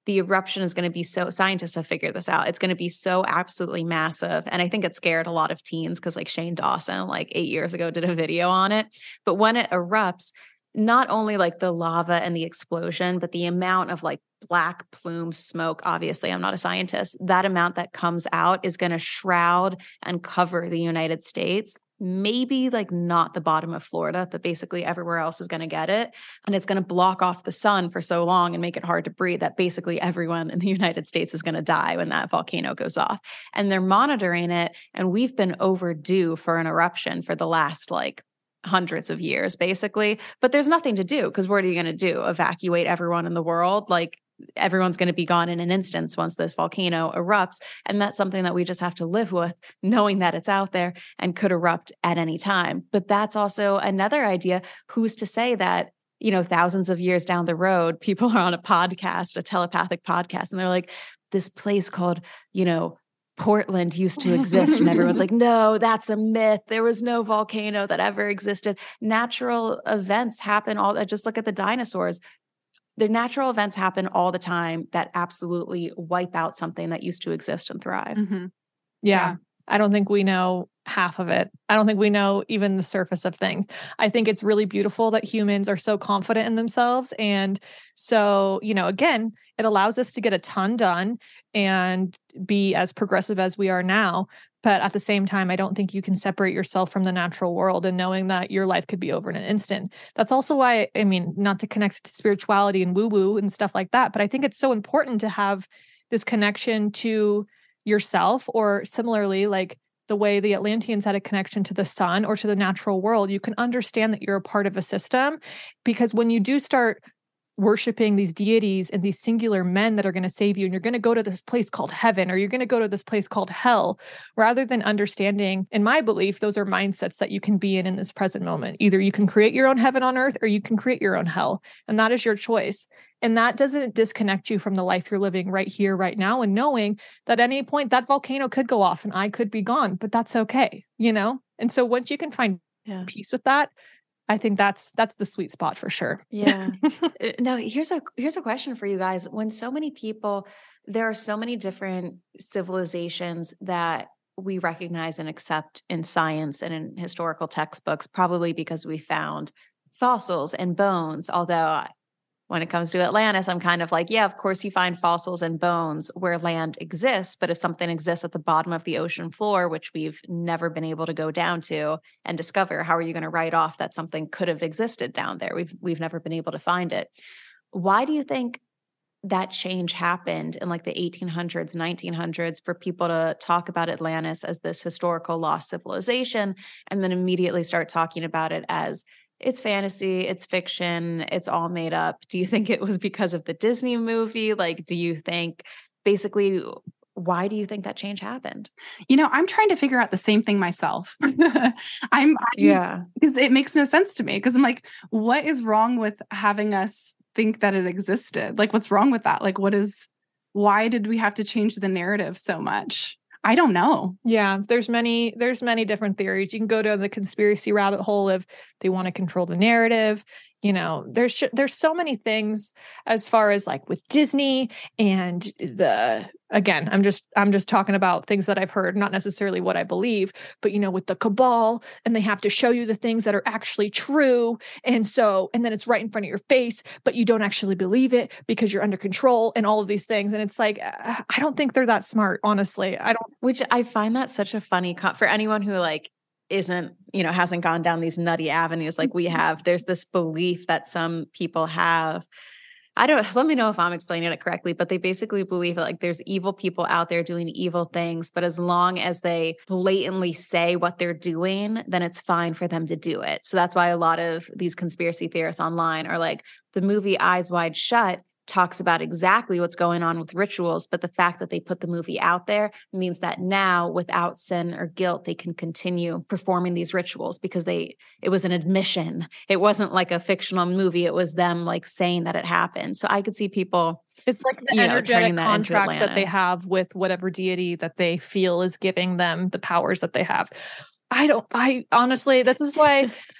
A: the eruption is going to be so, scientists have figured this out. It's going to be so absolutely massive. And I think it scared a lot of teens because like Shane Dawson, like eight years ago, did a video on it. But when it erupts, not only like the lava and the explosion, but the amount of like black plume smoke, obviously, I'm not a scientist, that amount that comes out is going to shroud and cover the United States. Maybe like not the bottom of Florida, but basically everywhere else is going to get it. And it's going to block off the sun for so long and make it hard to breathe that basically everyone in the United States is going to die when that volcano goes off. And they're monitoring it. And we've been overdue for an eruption for the last like hundreds of years, basically. But there's nothing to do because what are you going to do? Evacuate everyone in the world? Like everyone's going to be gone in an instant once this volcano erupts. And that's something that we just have to live with, knowing that it's out there and could erupt at any time. But that's also another idea. Who's to say that, you know, thousands of years down the road, people are on a podcast, a telepathic podcast, and they're like, this place called, you know, Portland used to exist. And everyone's like, no, that's a myth. There was no volcano that ever existed. Natural events happen all, just look at the dinosaurs. The natural events happen all the time that absolutely wipe out something that used to exist and thrive.
C: Mm-hmm.
B: Yeah.
C: Yeah.
B: I don't think we know half of it. I don't think we know even the surface of things. I think it's really beautiful that humans are so confident in themselves. And so, you know, again, it allows us to get a ton done and be as progressive as we are now. But at the same time, I don't think you can separate yourself from the natural world and knowing that your life could be over in an instant. That's also why, I mean, not to connect to spirituality and woo-woo and stuff like that, but I think it's so important to have this connection to yourself, or similarly, like the way the Atlanteans had a connection to the sun or to the natural world. You can understand that you're a part of a system, because when you do start worshiping these deities and these singular men that are going to save you, and you're going to go to this place called heaven, or you're going to go to this place called hell, rather than understanding, in my belief, those are mindsets that you can be in in this present moment. Either you can create your own heaven on earth, or you can create your own hell. And that is your choice. And that doesn't disconnect you from the life you're living right here, right now, and knowing that at any point that volcano could go off and I could be gone, but that's okay, you know? And so once you can find
A: Yeah.
B: peace with that, I think that's that's the sweet spot for sure.
A: Yeah. Uh, Now, here's a here's a question for you guys. When so many people, there are so many different civilizations that we recognize and accept in science and in historical textbooks, probably because we found fossils and bones. Although when it comes to Atlantis, I'm kind of like, yeah, of course you find fossils and bones where land exists. But if something exists at the bottom of the ocean floor, which we've never been able to go down to and discover, how are you going to write off that something could have existed down there? We've we've never been able to find it. Why do you think that change happened in like the eighteen hundreds, nineteen hundreds for people to talk about Atlantis as this historical lost civilization and then immediately start talking about it as it's fantasy, it's fiction, it's all made up? Do you think it was because of the Disney movie? Like, do you think basically, why do you think that change happened?
C: You know, I'm trying to figure out the same thing myself. I'm, I'm
A: Yeah.
C: because it makes no sense to me. Because I'm like, what is wrong with having us think that it existed? Like, what's wrong with that? Like, what is, why did we have to change the narrative so much? I don't know.
B: Yeah, there's many there's many different theories. You can go to the conspiracy rabbit hole if they want to control the narrative. You know, there's there's so many things as far as like with Disney and the, again, I'm just I'm just talking about things that I've heard, not necessarily what I believe, but you know, with the cabal, and they have to show you the things that are actually true. And so, and then it's right in front of your face, but you don't actually believe it because you're under control and all of these things. And it's like, I don't think they're that smart, honestly. I don't.
A: Which I find that such a funny con- for anyone who like isn't, you know, hasn't gone down these nutty avenues like we have. There's this belief that some people have. I don't, let me know if I'm explaining it correctly, but they basically believe that like there's evil people out there doing evil things, but as long as they blatantly say what they're doing, then it's fine for them to do it. So that's why a lot of these conspiracy theorists online are like, the movie Eyes Wide Shut talks about exactly what's going on with rituals, but the fact that they put the movie out there means that now without sin or guilt, they can continue performing these rituals because they, it was an admission. It wasn't like a fictional movie. It was them like saying that it happened. So I could see people,
B: it's like the
A: you know,
B: energetic
A: turning that into
B: contract that they
A: Atlantis.
B: have with whatever deity that they feel is giving them the powers that they have. I don't, I honestly, this is why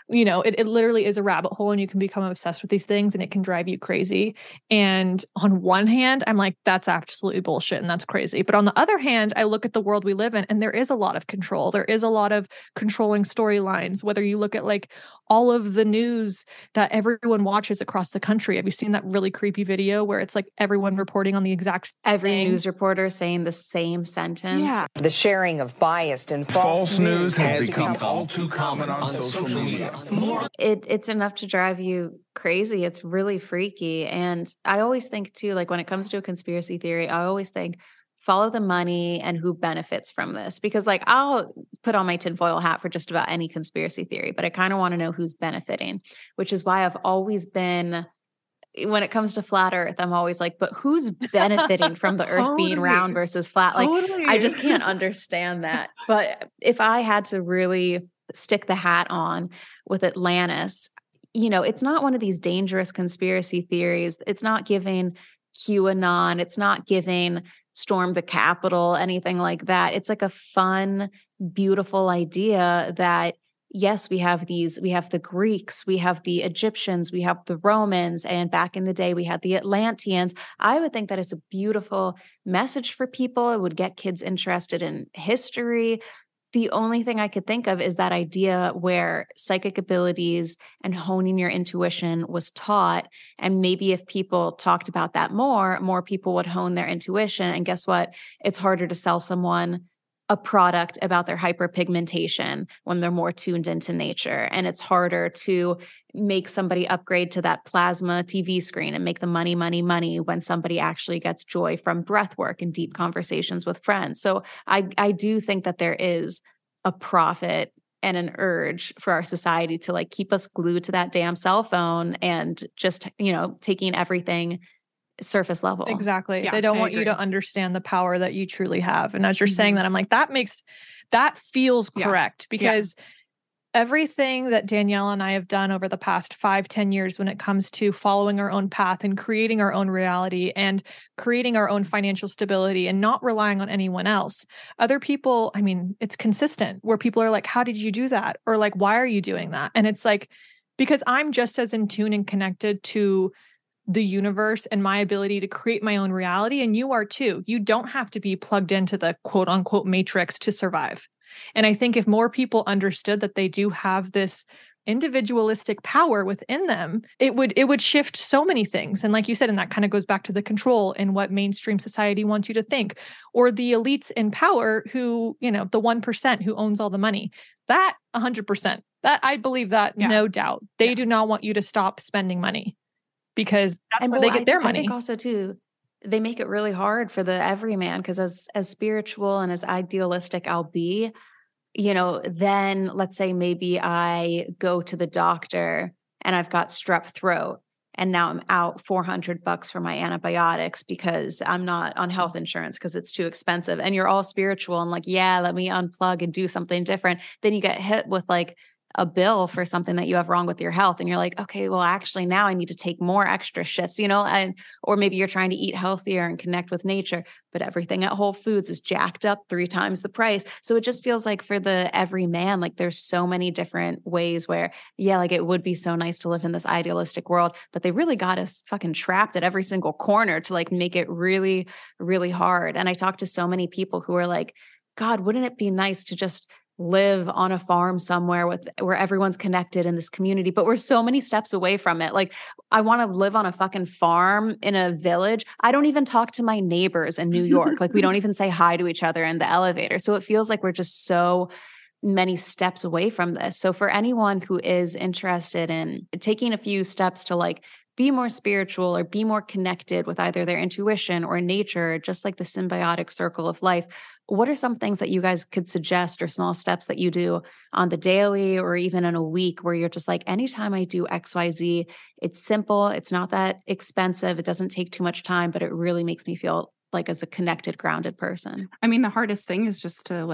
B: you know, it, it literally is a rabbit hole and you can become obsessed with these things and it can drive you crazy. And on one hand, I'm like, that's absolutely bullshit and that's crazy. But on the other hand, I look at the world we live in and there is a lot of control. There is a lot of controlling storylines, whether you look at like all of the news that everyone watches across the country. Have you seen that really creepy video where it's like everyone reporting on the exact
A: Every
B: thing?
A: news reporter saying the same sentence.
B: Yeah.
D: The sharing of biased and false,
E: False news has
D: has
E: become
D: become
E: all too common on social media.
A: It, it's enough to drive you crazy. It's really freaky. And I always think too, like when it comes to a conspiracy theory, I always think follow the money and who benefits from this. Because like I'll put on my tinfoil hat for just about any conspiracy theory, but I kind of want to know who's benefiting, which is why I've always been, when it comes to flat earth, I'm always like, but who's benefiting from the earth being
C: Totally.
A: round versus flat? Like
C: Totally.
A: I just can't understand that. But if I had to really stick the hat on with Atlantis, you know, it's not one of these dangerous conspiracy theories. It's not giving QAnon. It's not giving storm the Capitol, anything like that. It's like a fun, beautiful idea that, yes, we have these, we have the Greeks, we have the Egyptians, we have the Romans, and back in the day, we had the Atlanteans. I would think that it's a beautiful message for people. It would get kids interested in history. The only thing I could think of is that idea where psychic abilities and honing your intuition was taught. And maybe if people talked about that more, more people would hone their intuition. And guess what? It's harder to sell someone a product about their hyperpigmentation when they're more tuned into nature. And it's harder to make somebody upgrade to that plasma T V screen and make the money, money, money when somebody actually gets joy from breath work and deep conversations with friends. So I, I do think that there is a profit and an urge for our society to like keep us glued to that damn cell phone and just, you know, taking everything surface level.
B: Exactly.
C: Yeah,
B: they don't
C: I
B: want you
C: agree.
B: to understand the power that you truly have. And as you're
C: Mhm.
B: saying that, I'm like, that makes, that feels
C: Yeah.
B: correct because everything that Danielle and I have done over the past five, ten years when it comes to following our own path and creating our own reality and creating our own financial stability and not relying on anyone else. Other people, I mean, it's consistent where people are like, how did you do that? Or like, why are you doing that? And it's like, because I'm just as in tune and connected to the universe and my ability to create my own reality. And you are too. You don't have to be plugged into the quote unquote matrix to survive. And I think if more people understood that they do have this individualistic power within them, it would it would shift so many things. And like you said, and that kind of goes back to the control and what mainstream society wants you to think, or the elites in power who, you know, the one percent who owns all the money. That one hundred percent. That I believe that,
C: Yeah.
B: no doubt. They
C: Yeah.
B: do not want you to stop spending money because that's
A: And
B: where
A: well,
B: they get
A: I,
B: their
A: I
B: money.
A: think also too, they make it really hard for the everyman because as as spiritual and as idealistic I'll be, you know, then let's say maybe I go to the doctor and I've got strep throat and now I'm out four hundred bucks for my antibiotics because I'm not on health insurance because it's too expensive. And you're all spiritual and like, yeah, let me unplug and do something different. Then you get hit with like a bill for something that you have wrong with your health. And you're like, okay, well, actually now I need to take more extra shifts, you know, and, or maybe you're trying to eat healthier and connect with nature, but everything at Whole Foods is jacked up three times the price. So it just feels like for the every man, like there's so many different ways where, yeah, like it would be so nice to live in this idealistic world, but they really got us fucking trapped at every single corner to like make it really, really hard. And I talked to so many people who are like, God, wouldn't it be nice to just live on a farm somewhere with where everyone's connected in this community, but we're so many steps away from it. Like I want to live on a fucking farm in a village. I don't even talk to my neighbors in New York. Like we don't even say hi to each other in the elevator. So it feels like we're just so many steps away from this. So for anyone who is interested in taking a few steps to like be more spiritual or be more connected with either their intuition or nature, just like the symbiotic circle of life, what are some things that you guys could suggest or small steps that you do on the daily or even in a week where you're just like, anytime I do X Y Z, it's simple. It's not that expensive. It doesn't take too much time, but it really makes me feel like as a connected, grounded person.
C: I mean, the hardest thing is just to like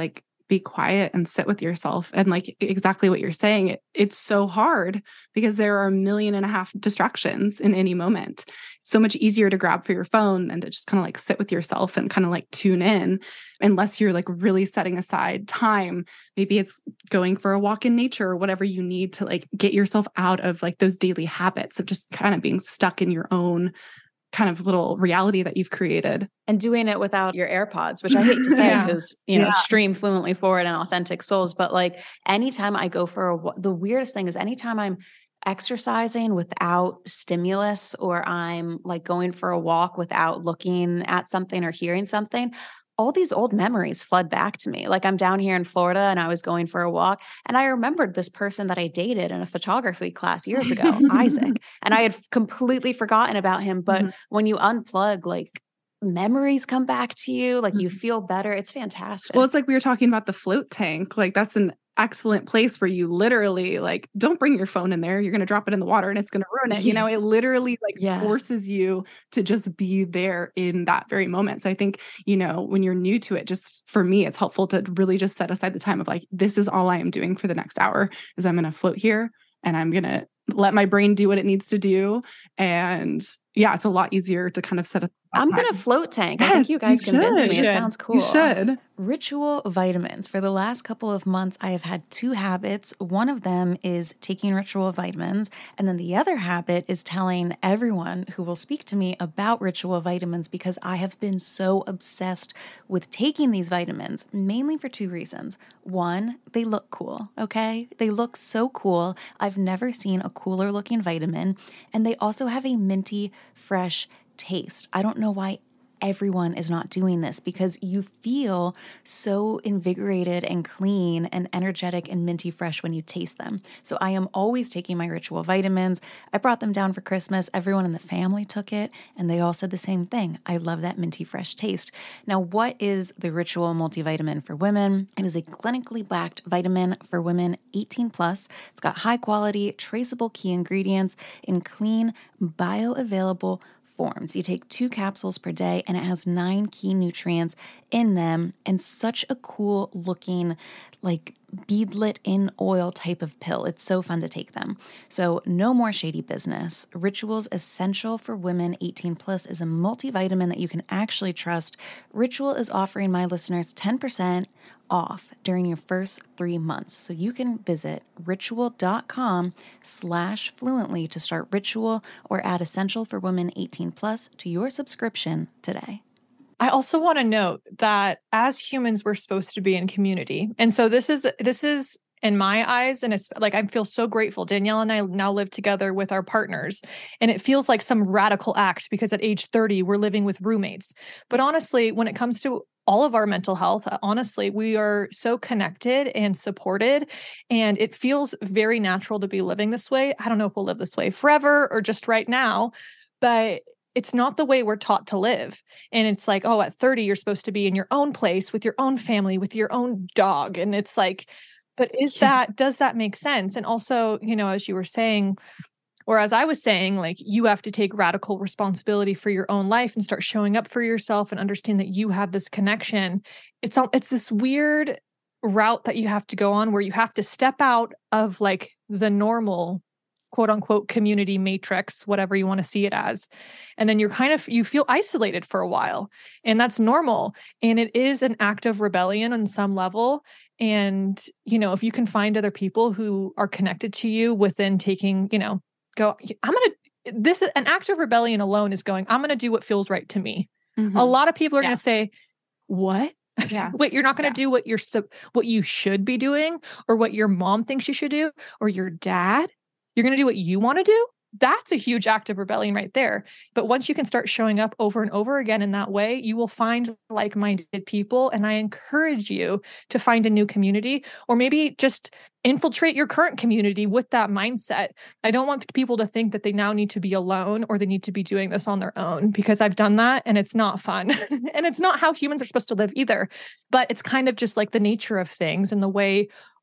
C: be quiet and sit with yourself. And like exactly what you're saying, it, it's so hard because there are a million and a half distractions in any moment. So much easier to grab for your phone than to just kind of like sit with yourself and kind of like tune in, unless you're like really setting aside time. Maybe it's going for a walk in nature or whatever you need to like get yourself out of like those daily habits of just kind of being stuck in your own kind of little reality that you've created.
A: And doing it without your AirPods, which I hate to say because, yeah. you know, yeah. stream Fluently Forward and Authentic Souls. But like anytime I go for a, the weirdest thing is anytime I'm exercising without stimulus, or I'm like going for a walk without looking at something or hearing something, all these old memories flood back to me. Like I'm down here in Florida and I was going for a walk and I remembered this person that I dated in a photography class years ago, Isaac, and I had completely forgotten about him. But mm-hmm. when you unplug, like memories come back to you, like you feel better. It's fantastic.
C: Well, it's like we were talking about the float tank. Like that's an excellent place where you literally like, don't bring your phone in there. You're going to drop it in the water and it's going to ruin it. Yeah. You know, it literally like yeah. forces you to just be there in that very moment. So I think, you know, when you're new to it, just for me, it's helpful to really just set aside the time of like, this is all I am doing for the next hour is I'm going to float here and I'm going to let my brain do what it needs to do. And yeah, it's a lot easier to kind of set a
A: I'm going to float tank. Yes, I think you guys you convinced me.
C: You
A: it sounds cool.
C: You should.
A: Ritual vitamins. For the last couple of months, I have had two habits. One of them is taking ritual vitamins. And then the other habit is telling everyone who will speak to me about ritual vitamins because I have been so obsessed with taking these vitamins, mainly for two reasons. One, they look cool, okay? They look so cool. I've never seen a cooler looking vitamin. And they also have a minty, fresh taste. I don't know why everyone is not doing this because you feel so invigorated and clean and energetic and minty fresh when you taste them. So I am always taking my ritual vitamins. I brought them down for Christmas. Everyone in the family took it and they all said the same thing. I love that minty fresh taste. Now, what is the Ritual multivitamin for women? It is a clinically backed vitamin for women eighteen plus. It's got high quality, traceable key ingredients in clean, bioavailable forms. You take two capsules per day and it has nine key nutrients in them and such a cool looking like beadlet in oil type of pill. It's so fun to take them. So no more shady business. Ritual's Essential for Women eighteen plus is a multivitamin that you can actually trust. Ritual is offering my listeners ten percent off during your first three months. So you can visit ritual.com slash fluently to start Ritual or add Essential for Women eighteen plus to your subscription today.
B: I also want to note that as humans, we're supposed to be in community. And so this is, this is in my eyes, and it's like, I feel so grateful. Danielle and I now live together with our partners, and it feels like some radical act because at age thirty, we're living with roommates. But honestly, when it comes to all of our mental health, honestly, we are so connected and supported, and it feels very natural to be living this way. I don't know if we'll live this way forever or just right now, but it's not the way we're taught to live. And it's like, oh, at thirty, you're supposed to be in your own place with your own family, with your own dog. And it's like, but is that, does that make sense? And also, you know, as you were saying, or as I was saying, like you have to take radical responsibility for your own life and start showing up for yourself and understand that you have this connection. It's all, it's this weird route that you have to go on where you have to step out of like the normal quote unquote community matrix, whatever you want to see it as. And then you're kind of, you feel isolated for a while, and that's normal. And it is an act of rebellion on some level. And, you know, if you can find other people who are connected to you within taking, you know, go, I'm going to, this is an act of rebellion alone is going, I'm going to do what feels right to me. Mm-hmm. A lot of people are yeah. going to say, what?
C: Yeah.
B: Wait, you're not going to
C: yeah.
B: do what you're, what you should be doing, or what your mom thinks you should do, or your dad. You're going to do what you want to do? That's a huge act of rebellion right there. But once you can start showing up over and over again in that way, you will find like-minded people. And I encourage you to find a new community, or maybe just infiltrate your current community with that mindset. I don't want people to think that they now need to be alone or they need to be doing this on their own, because I've done that and it's not fun. And it's not how humans are supposed to live either. But it's kind of just like the nature of things and the way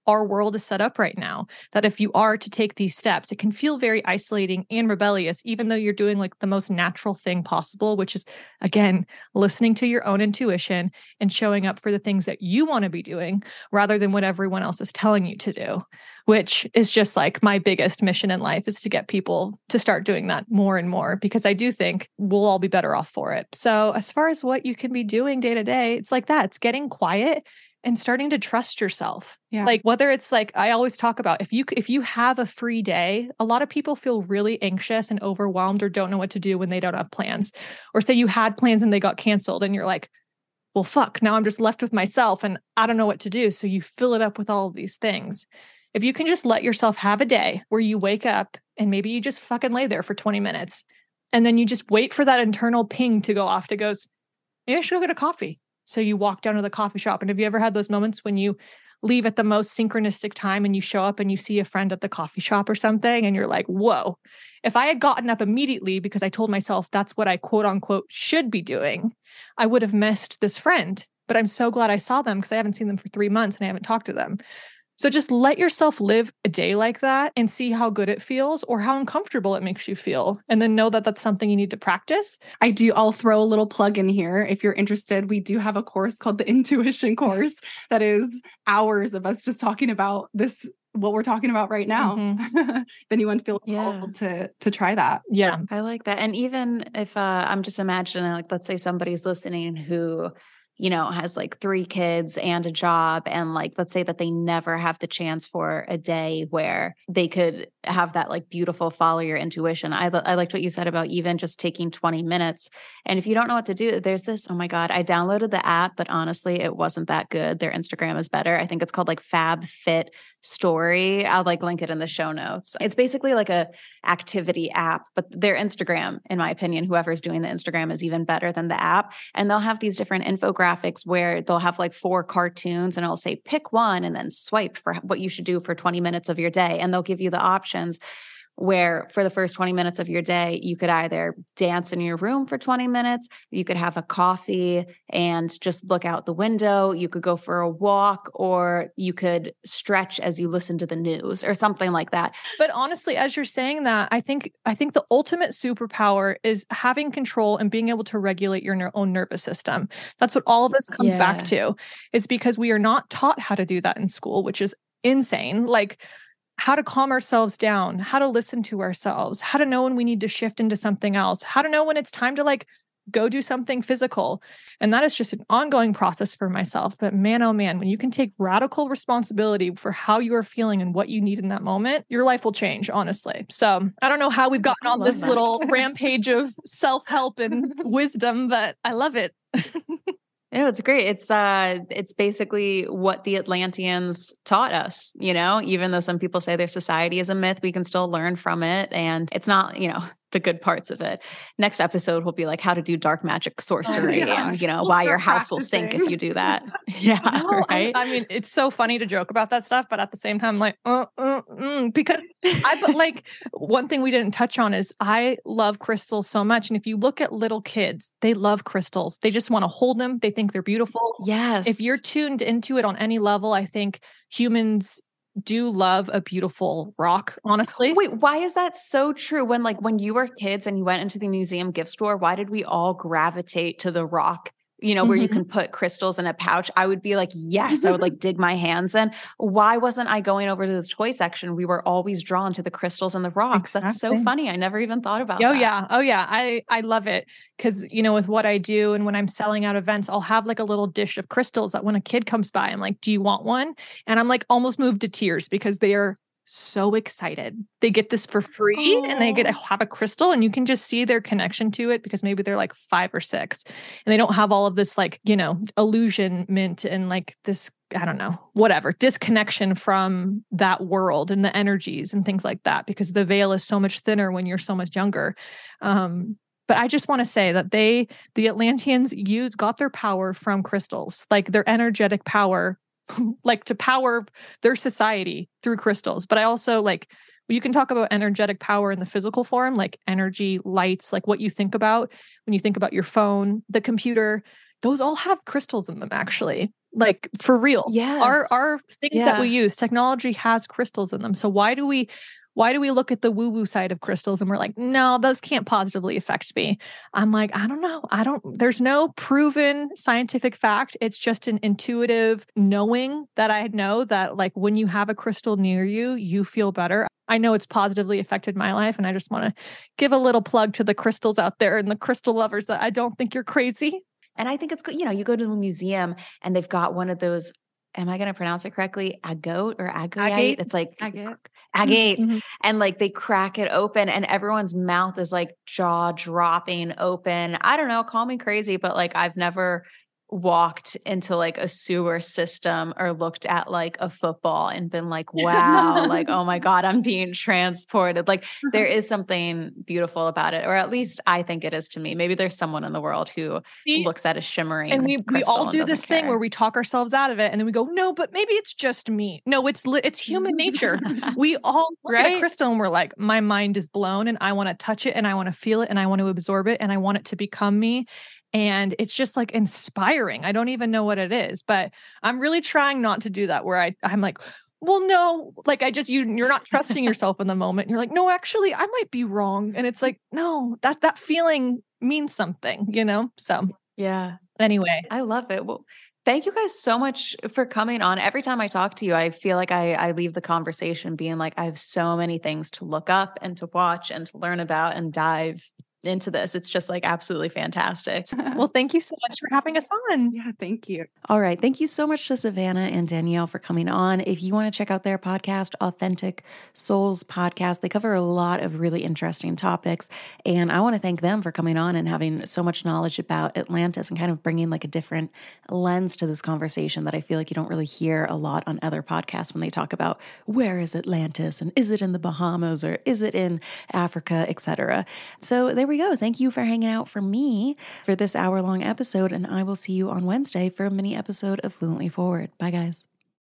B: our world is set up right now, that if you are to take these steps, it can feel very isolating and rebellious, even though you're doing like the most natural thing possible, which is, again, listening to your own intuition and showing up for the things that you want to be doing rather than what everyone else is telling you to do, which is just like my biggest mission in life, is to get people to start doing that more and more, because I do think we'll all be better off for it. So as far as what you can be doing day to day, it's like that. It's getting quiet and starting to trust yourself.
C: Yeah.
B: Like whether it's like, I always talk about, if you if you have a free day, a lot of people feel really anxious and overwhelmed or don't know what to do when they don't have plans. Or say you had plans and they got canceled and you're like, well, fuck, now I'm just left with myself and I don't know what to do. So you fill it up with all of these things. If you can just let yourself have a day where you wake up and maybe you just fucking lay there for twenty minutes and then you just wait for that internal ping to go off that goes, maybe I should go get a coffee. So you walk down to the coffee shop. And have you ever had those moments when you leave at the most synchronistic time and you show up and you see a friend at the coffee shop or something and you're like, whoa, if I had gotten up immediately because I told myself that's what I quote unquote should be doing, I would have missed this friend. But I'm so glad I saw them because I haven't seen them for three months and I haven't talked to them. So just let yourself live a day like that and see how good it feels or how uncomfortable it makes you feel. And then know that that's something you need to practice.
C: I do. I'll throw a little plug in here. If you're interested, we do have a course called the Intuition course that is hours of us just talking about this, what we're talking about right now. Mm-hmm. If anyone feels
A: yeah.
C: called to, to try that.
B: Yeah.
A: I like that. And even if uh, I'm just imagining, like, let's say somebody's listening who, you know, has like three kids and a job. And like, let's say that they never have the chance for a day where they could have that like beautiful follow your intuition. I, I liked what you said about even just taking twenty minutes. And if you don't know what to do, there's this, oh my God, I downloaded the app, but honestly, it wasn't that good. Their Instagram is better. I think it's called like Fab Fit Story. I'll like link it in the show notes. It's basically like a activity app, but their Instagram, in my opinion, whoever's doing the Instagram is even better than the app. And they'll have these different infographics where they'll have like four cartoons and it'll say pick one and then swipe for what you should do for twenty minutes of your day. And they'll give you the options where for the first twenty minutes of your day, you could either dance in your room for twenty minutes, you could have a coffee and just look out the window, you could go for a walk, or you could stretch as you listen to the news or something like that.
B: But honestly, as you're saying that, I think I think the ultimate superpower is having control and being able to regulate your ner- own nervous system. That's what all of this comes
A: Yeah.
B: back to, is because we are not taught how to do that in school, which is insane. Like, how to calm ourselves down, how to listen to ourselves, how to know when we need to shift into something else, how to know when it's time to like go do something physical. And that is just an ongoing process for myself. But man, oh man, when you can take radical responsibility for how you are feeling and what you need in that moment, your life will change, honestly. So I don't know how we've gotten on this
A: that.
B: little rampage of self-help and wisdom, but I love it.
A: Yeah, it's great. It's uh it's basically what the Atlanteans taught us, you know, even though some people say their society is a myth, we can still learn from it. And it's not, you know, the good parts of it. Next episode will be like how to do dark magic sorcery
C: oh, yeah.
A: and, you know,
C: We'll
A: why your
C: start
A: house will sink
C: practicing.
A: if you do that. Yeah.
B: No,
A: right.
B: I, I mean, it's so funny to joke about that stuff, but at the same time, I'm like, uh, uh, mm, because I, but like, one thing we didn't touch on is I love crystals so much. And if you look at little kids, they love crystals. They just want to hold them. They think they're beautiful.
A: Yes.
B: If you're tuned into it on any level, I think humans do love a beautiful rock, honestly.
A: Wait, why is that so true? When like when you were kids and you went into the museum gift store, why did we all gravitate to the rock? You know, where
B: Mhm.
A: you can put crystals in a pouch. I would be like, yes, I would like dig my hands in. Why wasn't I going over to the toy section? We were always drawn to the crystals and the rocks. That's so
B: Exactly.
A: funny. I never even thought about
B: Oh
A: that.
B: yeah. Oh yeah. I, I love it. Cause you know, with what I do and when I'm selling out events, I'll have like a little dish of crystals that when a kid comes by, I'm like, do you want one? And I'm like almost moved to tears because they are so excited. They get this for free and they get to have a crystal and you can just see their connection to it because maybe they're like five or six and they don't have all of this like, you know, illusionment and like this, I don't know, whatever, disconnection from that world and the energies and things like that because the veil is so much thinner when you're so much younger. Um, But I just want to say that they, the Atlanteans used, got their power from crystals, like their energetic power, like to power their society through crystals. But I also like, you can talk about energetic power in the physical form, like energy, lights, like what you think about when you think about your phone, the computer, those all have crystals in them actually. Like for real.
A: Yes.
B: Our our things that we
A: Yeah.
B: use, technology has crystals in them. So why do we why do we look at the woo-woo side of crystals and we're like, no, those can't positively affect me? I'm like, I don't know. I don't, there's no proven scientific fact. It's just an intuitive knowing that I know that like when you have a crystal near you, you feel better. I know it's positively affected my life. And I just want to give a little plug to the crystals out there and the crystal lovers that I don't think you're crazy.
A: And I think it's good. You know, you go to the museum and they've got one of those, am I going to pronounce it correctly? Agate or agate?
B: Agate?
A: It's like
C: Agate.
A: agate.
B: Mhm.
A: And like they crack it open and everyone's mouth is like jaw dropping open. I don't know, call me crazy, but like I've never walked into like a sewer system or looked at like a football and been like, wow, like, oh my God, I'm being transported. Like there is something beautiful about it, or at least I think it is to me. Maybe there's someone in the world who
B: See?
A: looks at a shimmering
B: And we, we
A: crystal
B: all
A: and
B: do
A: doesn't
B: this thing
A: care.
B: where we talk ourselves out of it and then we go, no, but maybe it's just me. No, it's li- it's human nature. We all look at a
A: Right?
B: crystal and we're like, my mind is blown and I want to touch it and I want to feel it and I want to absorb it and I want it to become me. And it's just like inspiring. I don't even know what it is, but I'm really trying not to do that where I, I'm like, well, no, like I just, you, you're not trusting yourself in the moment. You're like, no, actually I might be wrong. And it's like, no, that, that feeling means something, you know? So
A: Yeah.
B: anyway,
A: I love it. Well, thank you guys so much for coming on. Every time I talk to you, I feel like I, I leave the conversation being like, I have so many things to look up and to watch and to learn about and dive into this. It's just like absolutely fantastic.
B: well, thank you so much for having us on.
C: Yeah, thank you.
A: All right. Thank you so much to Savannah and Danielle for coming on. If you want to check out their podcast, Authentic Souls Podcast, they cover a lot of really interesting topics. And I want to thank them for coming on and having so much knowledge about Atlantis and kind of bringing like a different lens to this conversation that I feel like you don't really hear a lot on other podcasts when they talk about where is Atlantis and is it in the Bahamas or is it in Africa, et cetera. So there we go. Thank you for hanging out for me for this hour long episode. And I will see you on Wednesday for a mini episode of Fluently Forward. Bye, guys.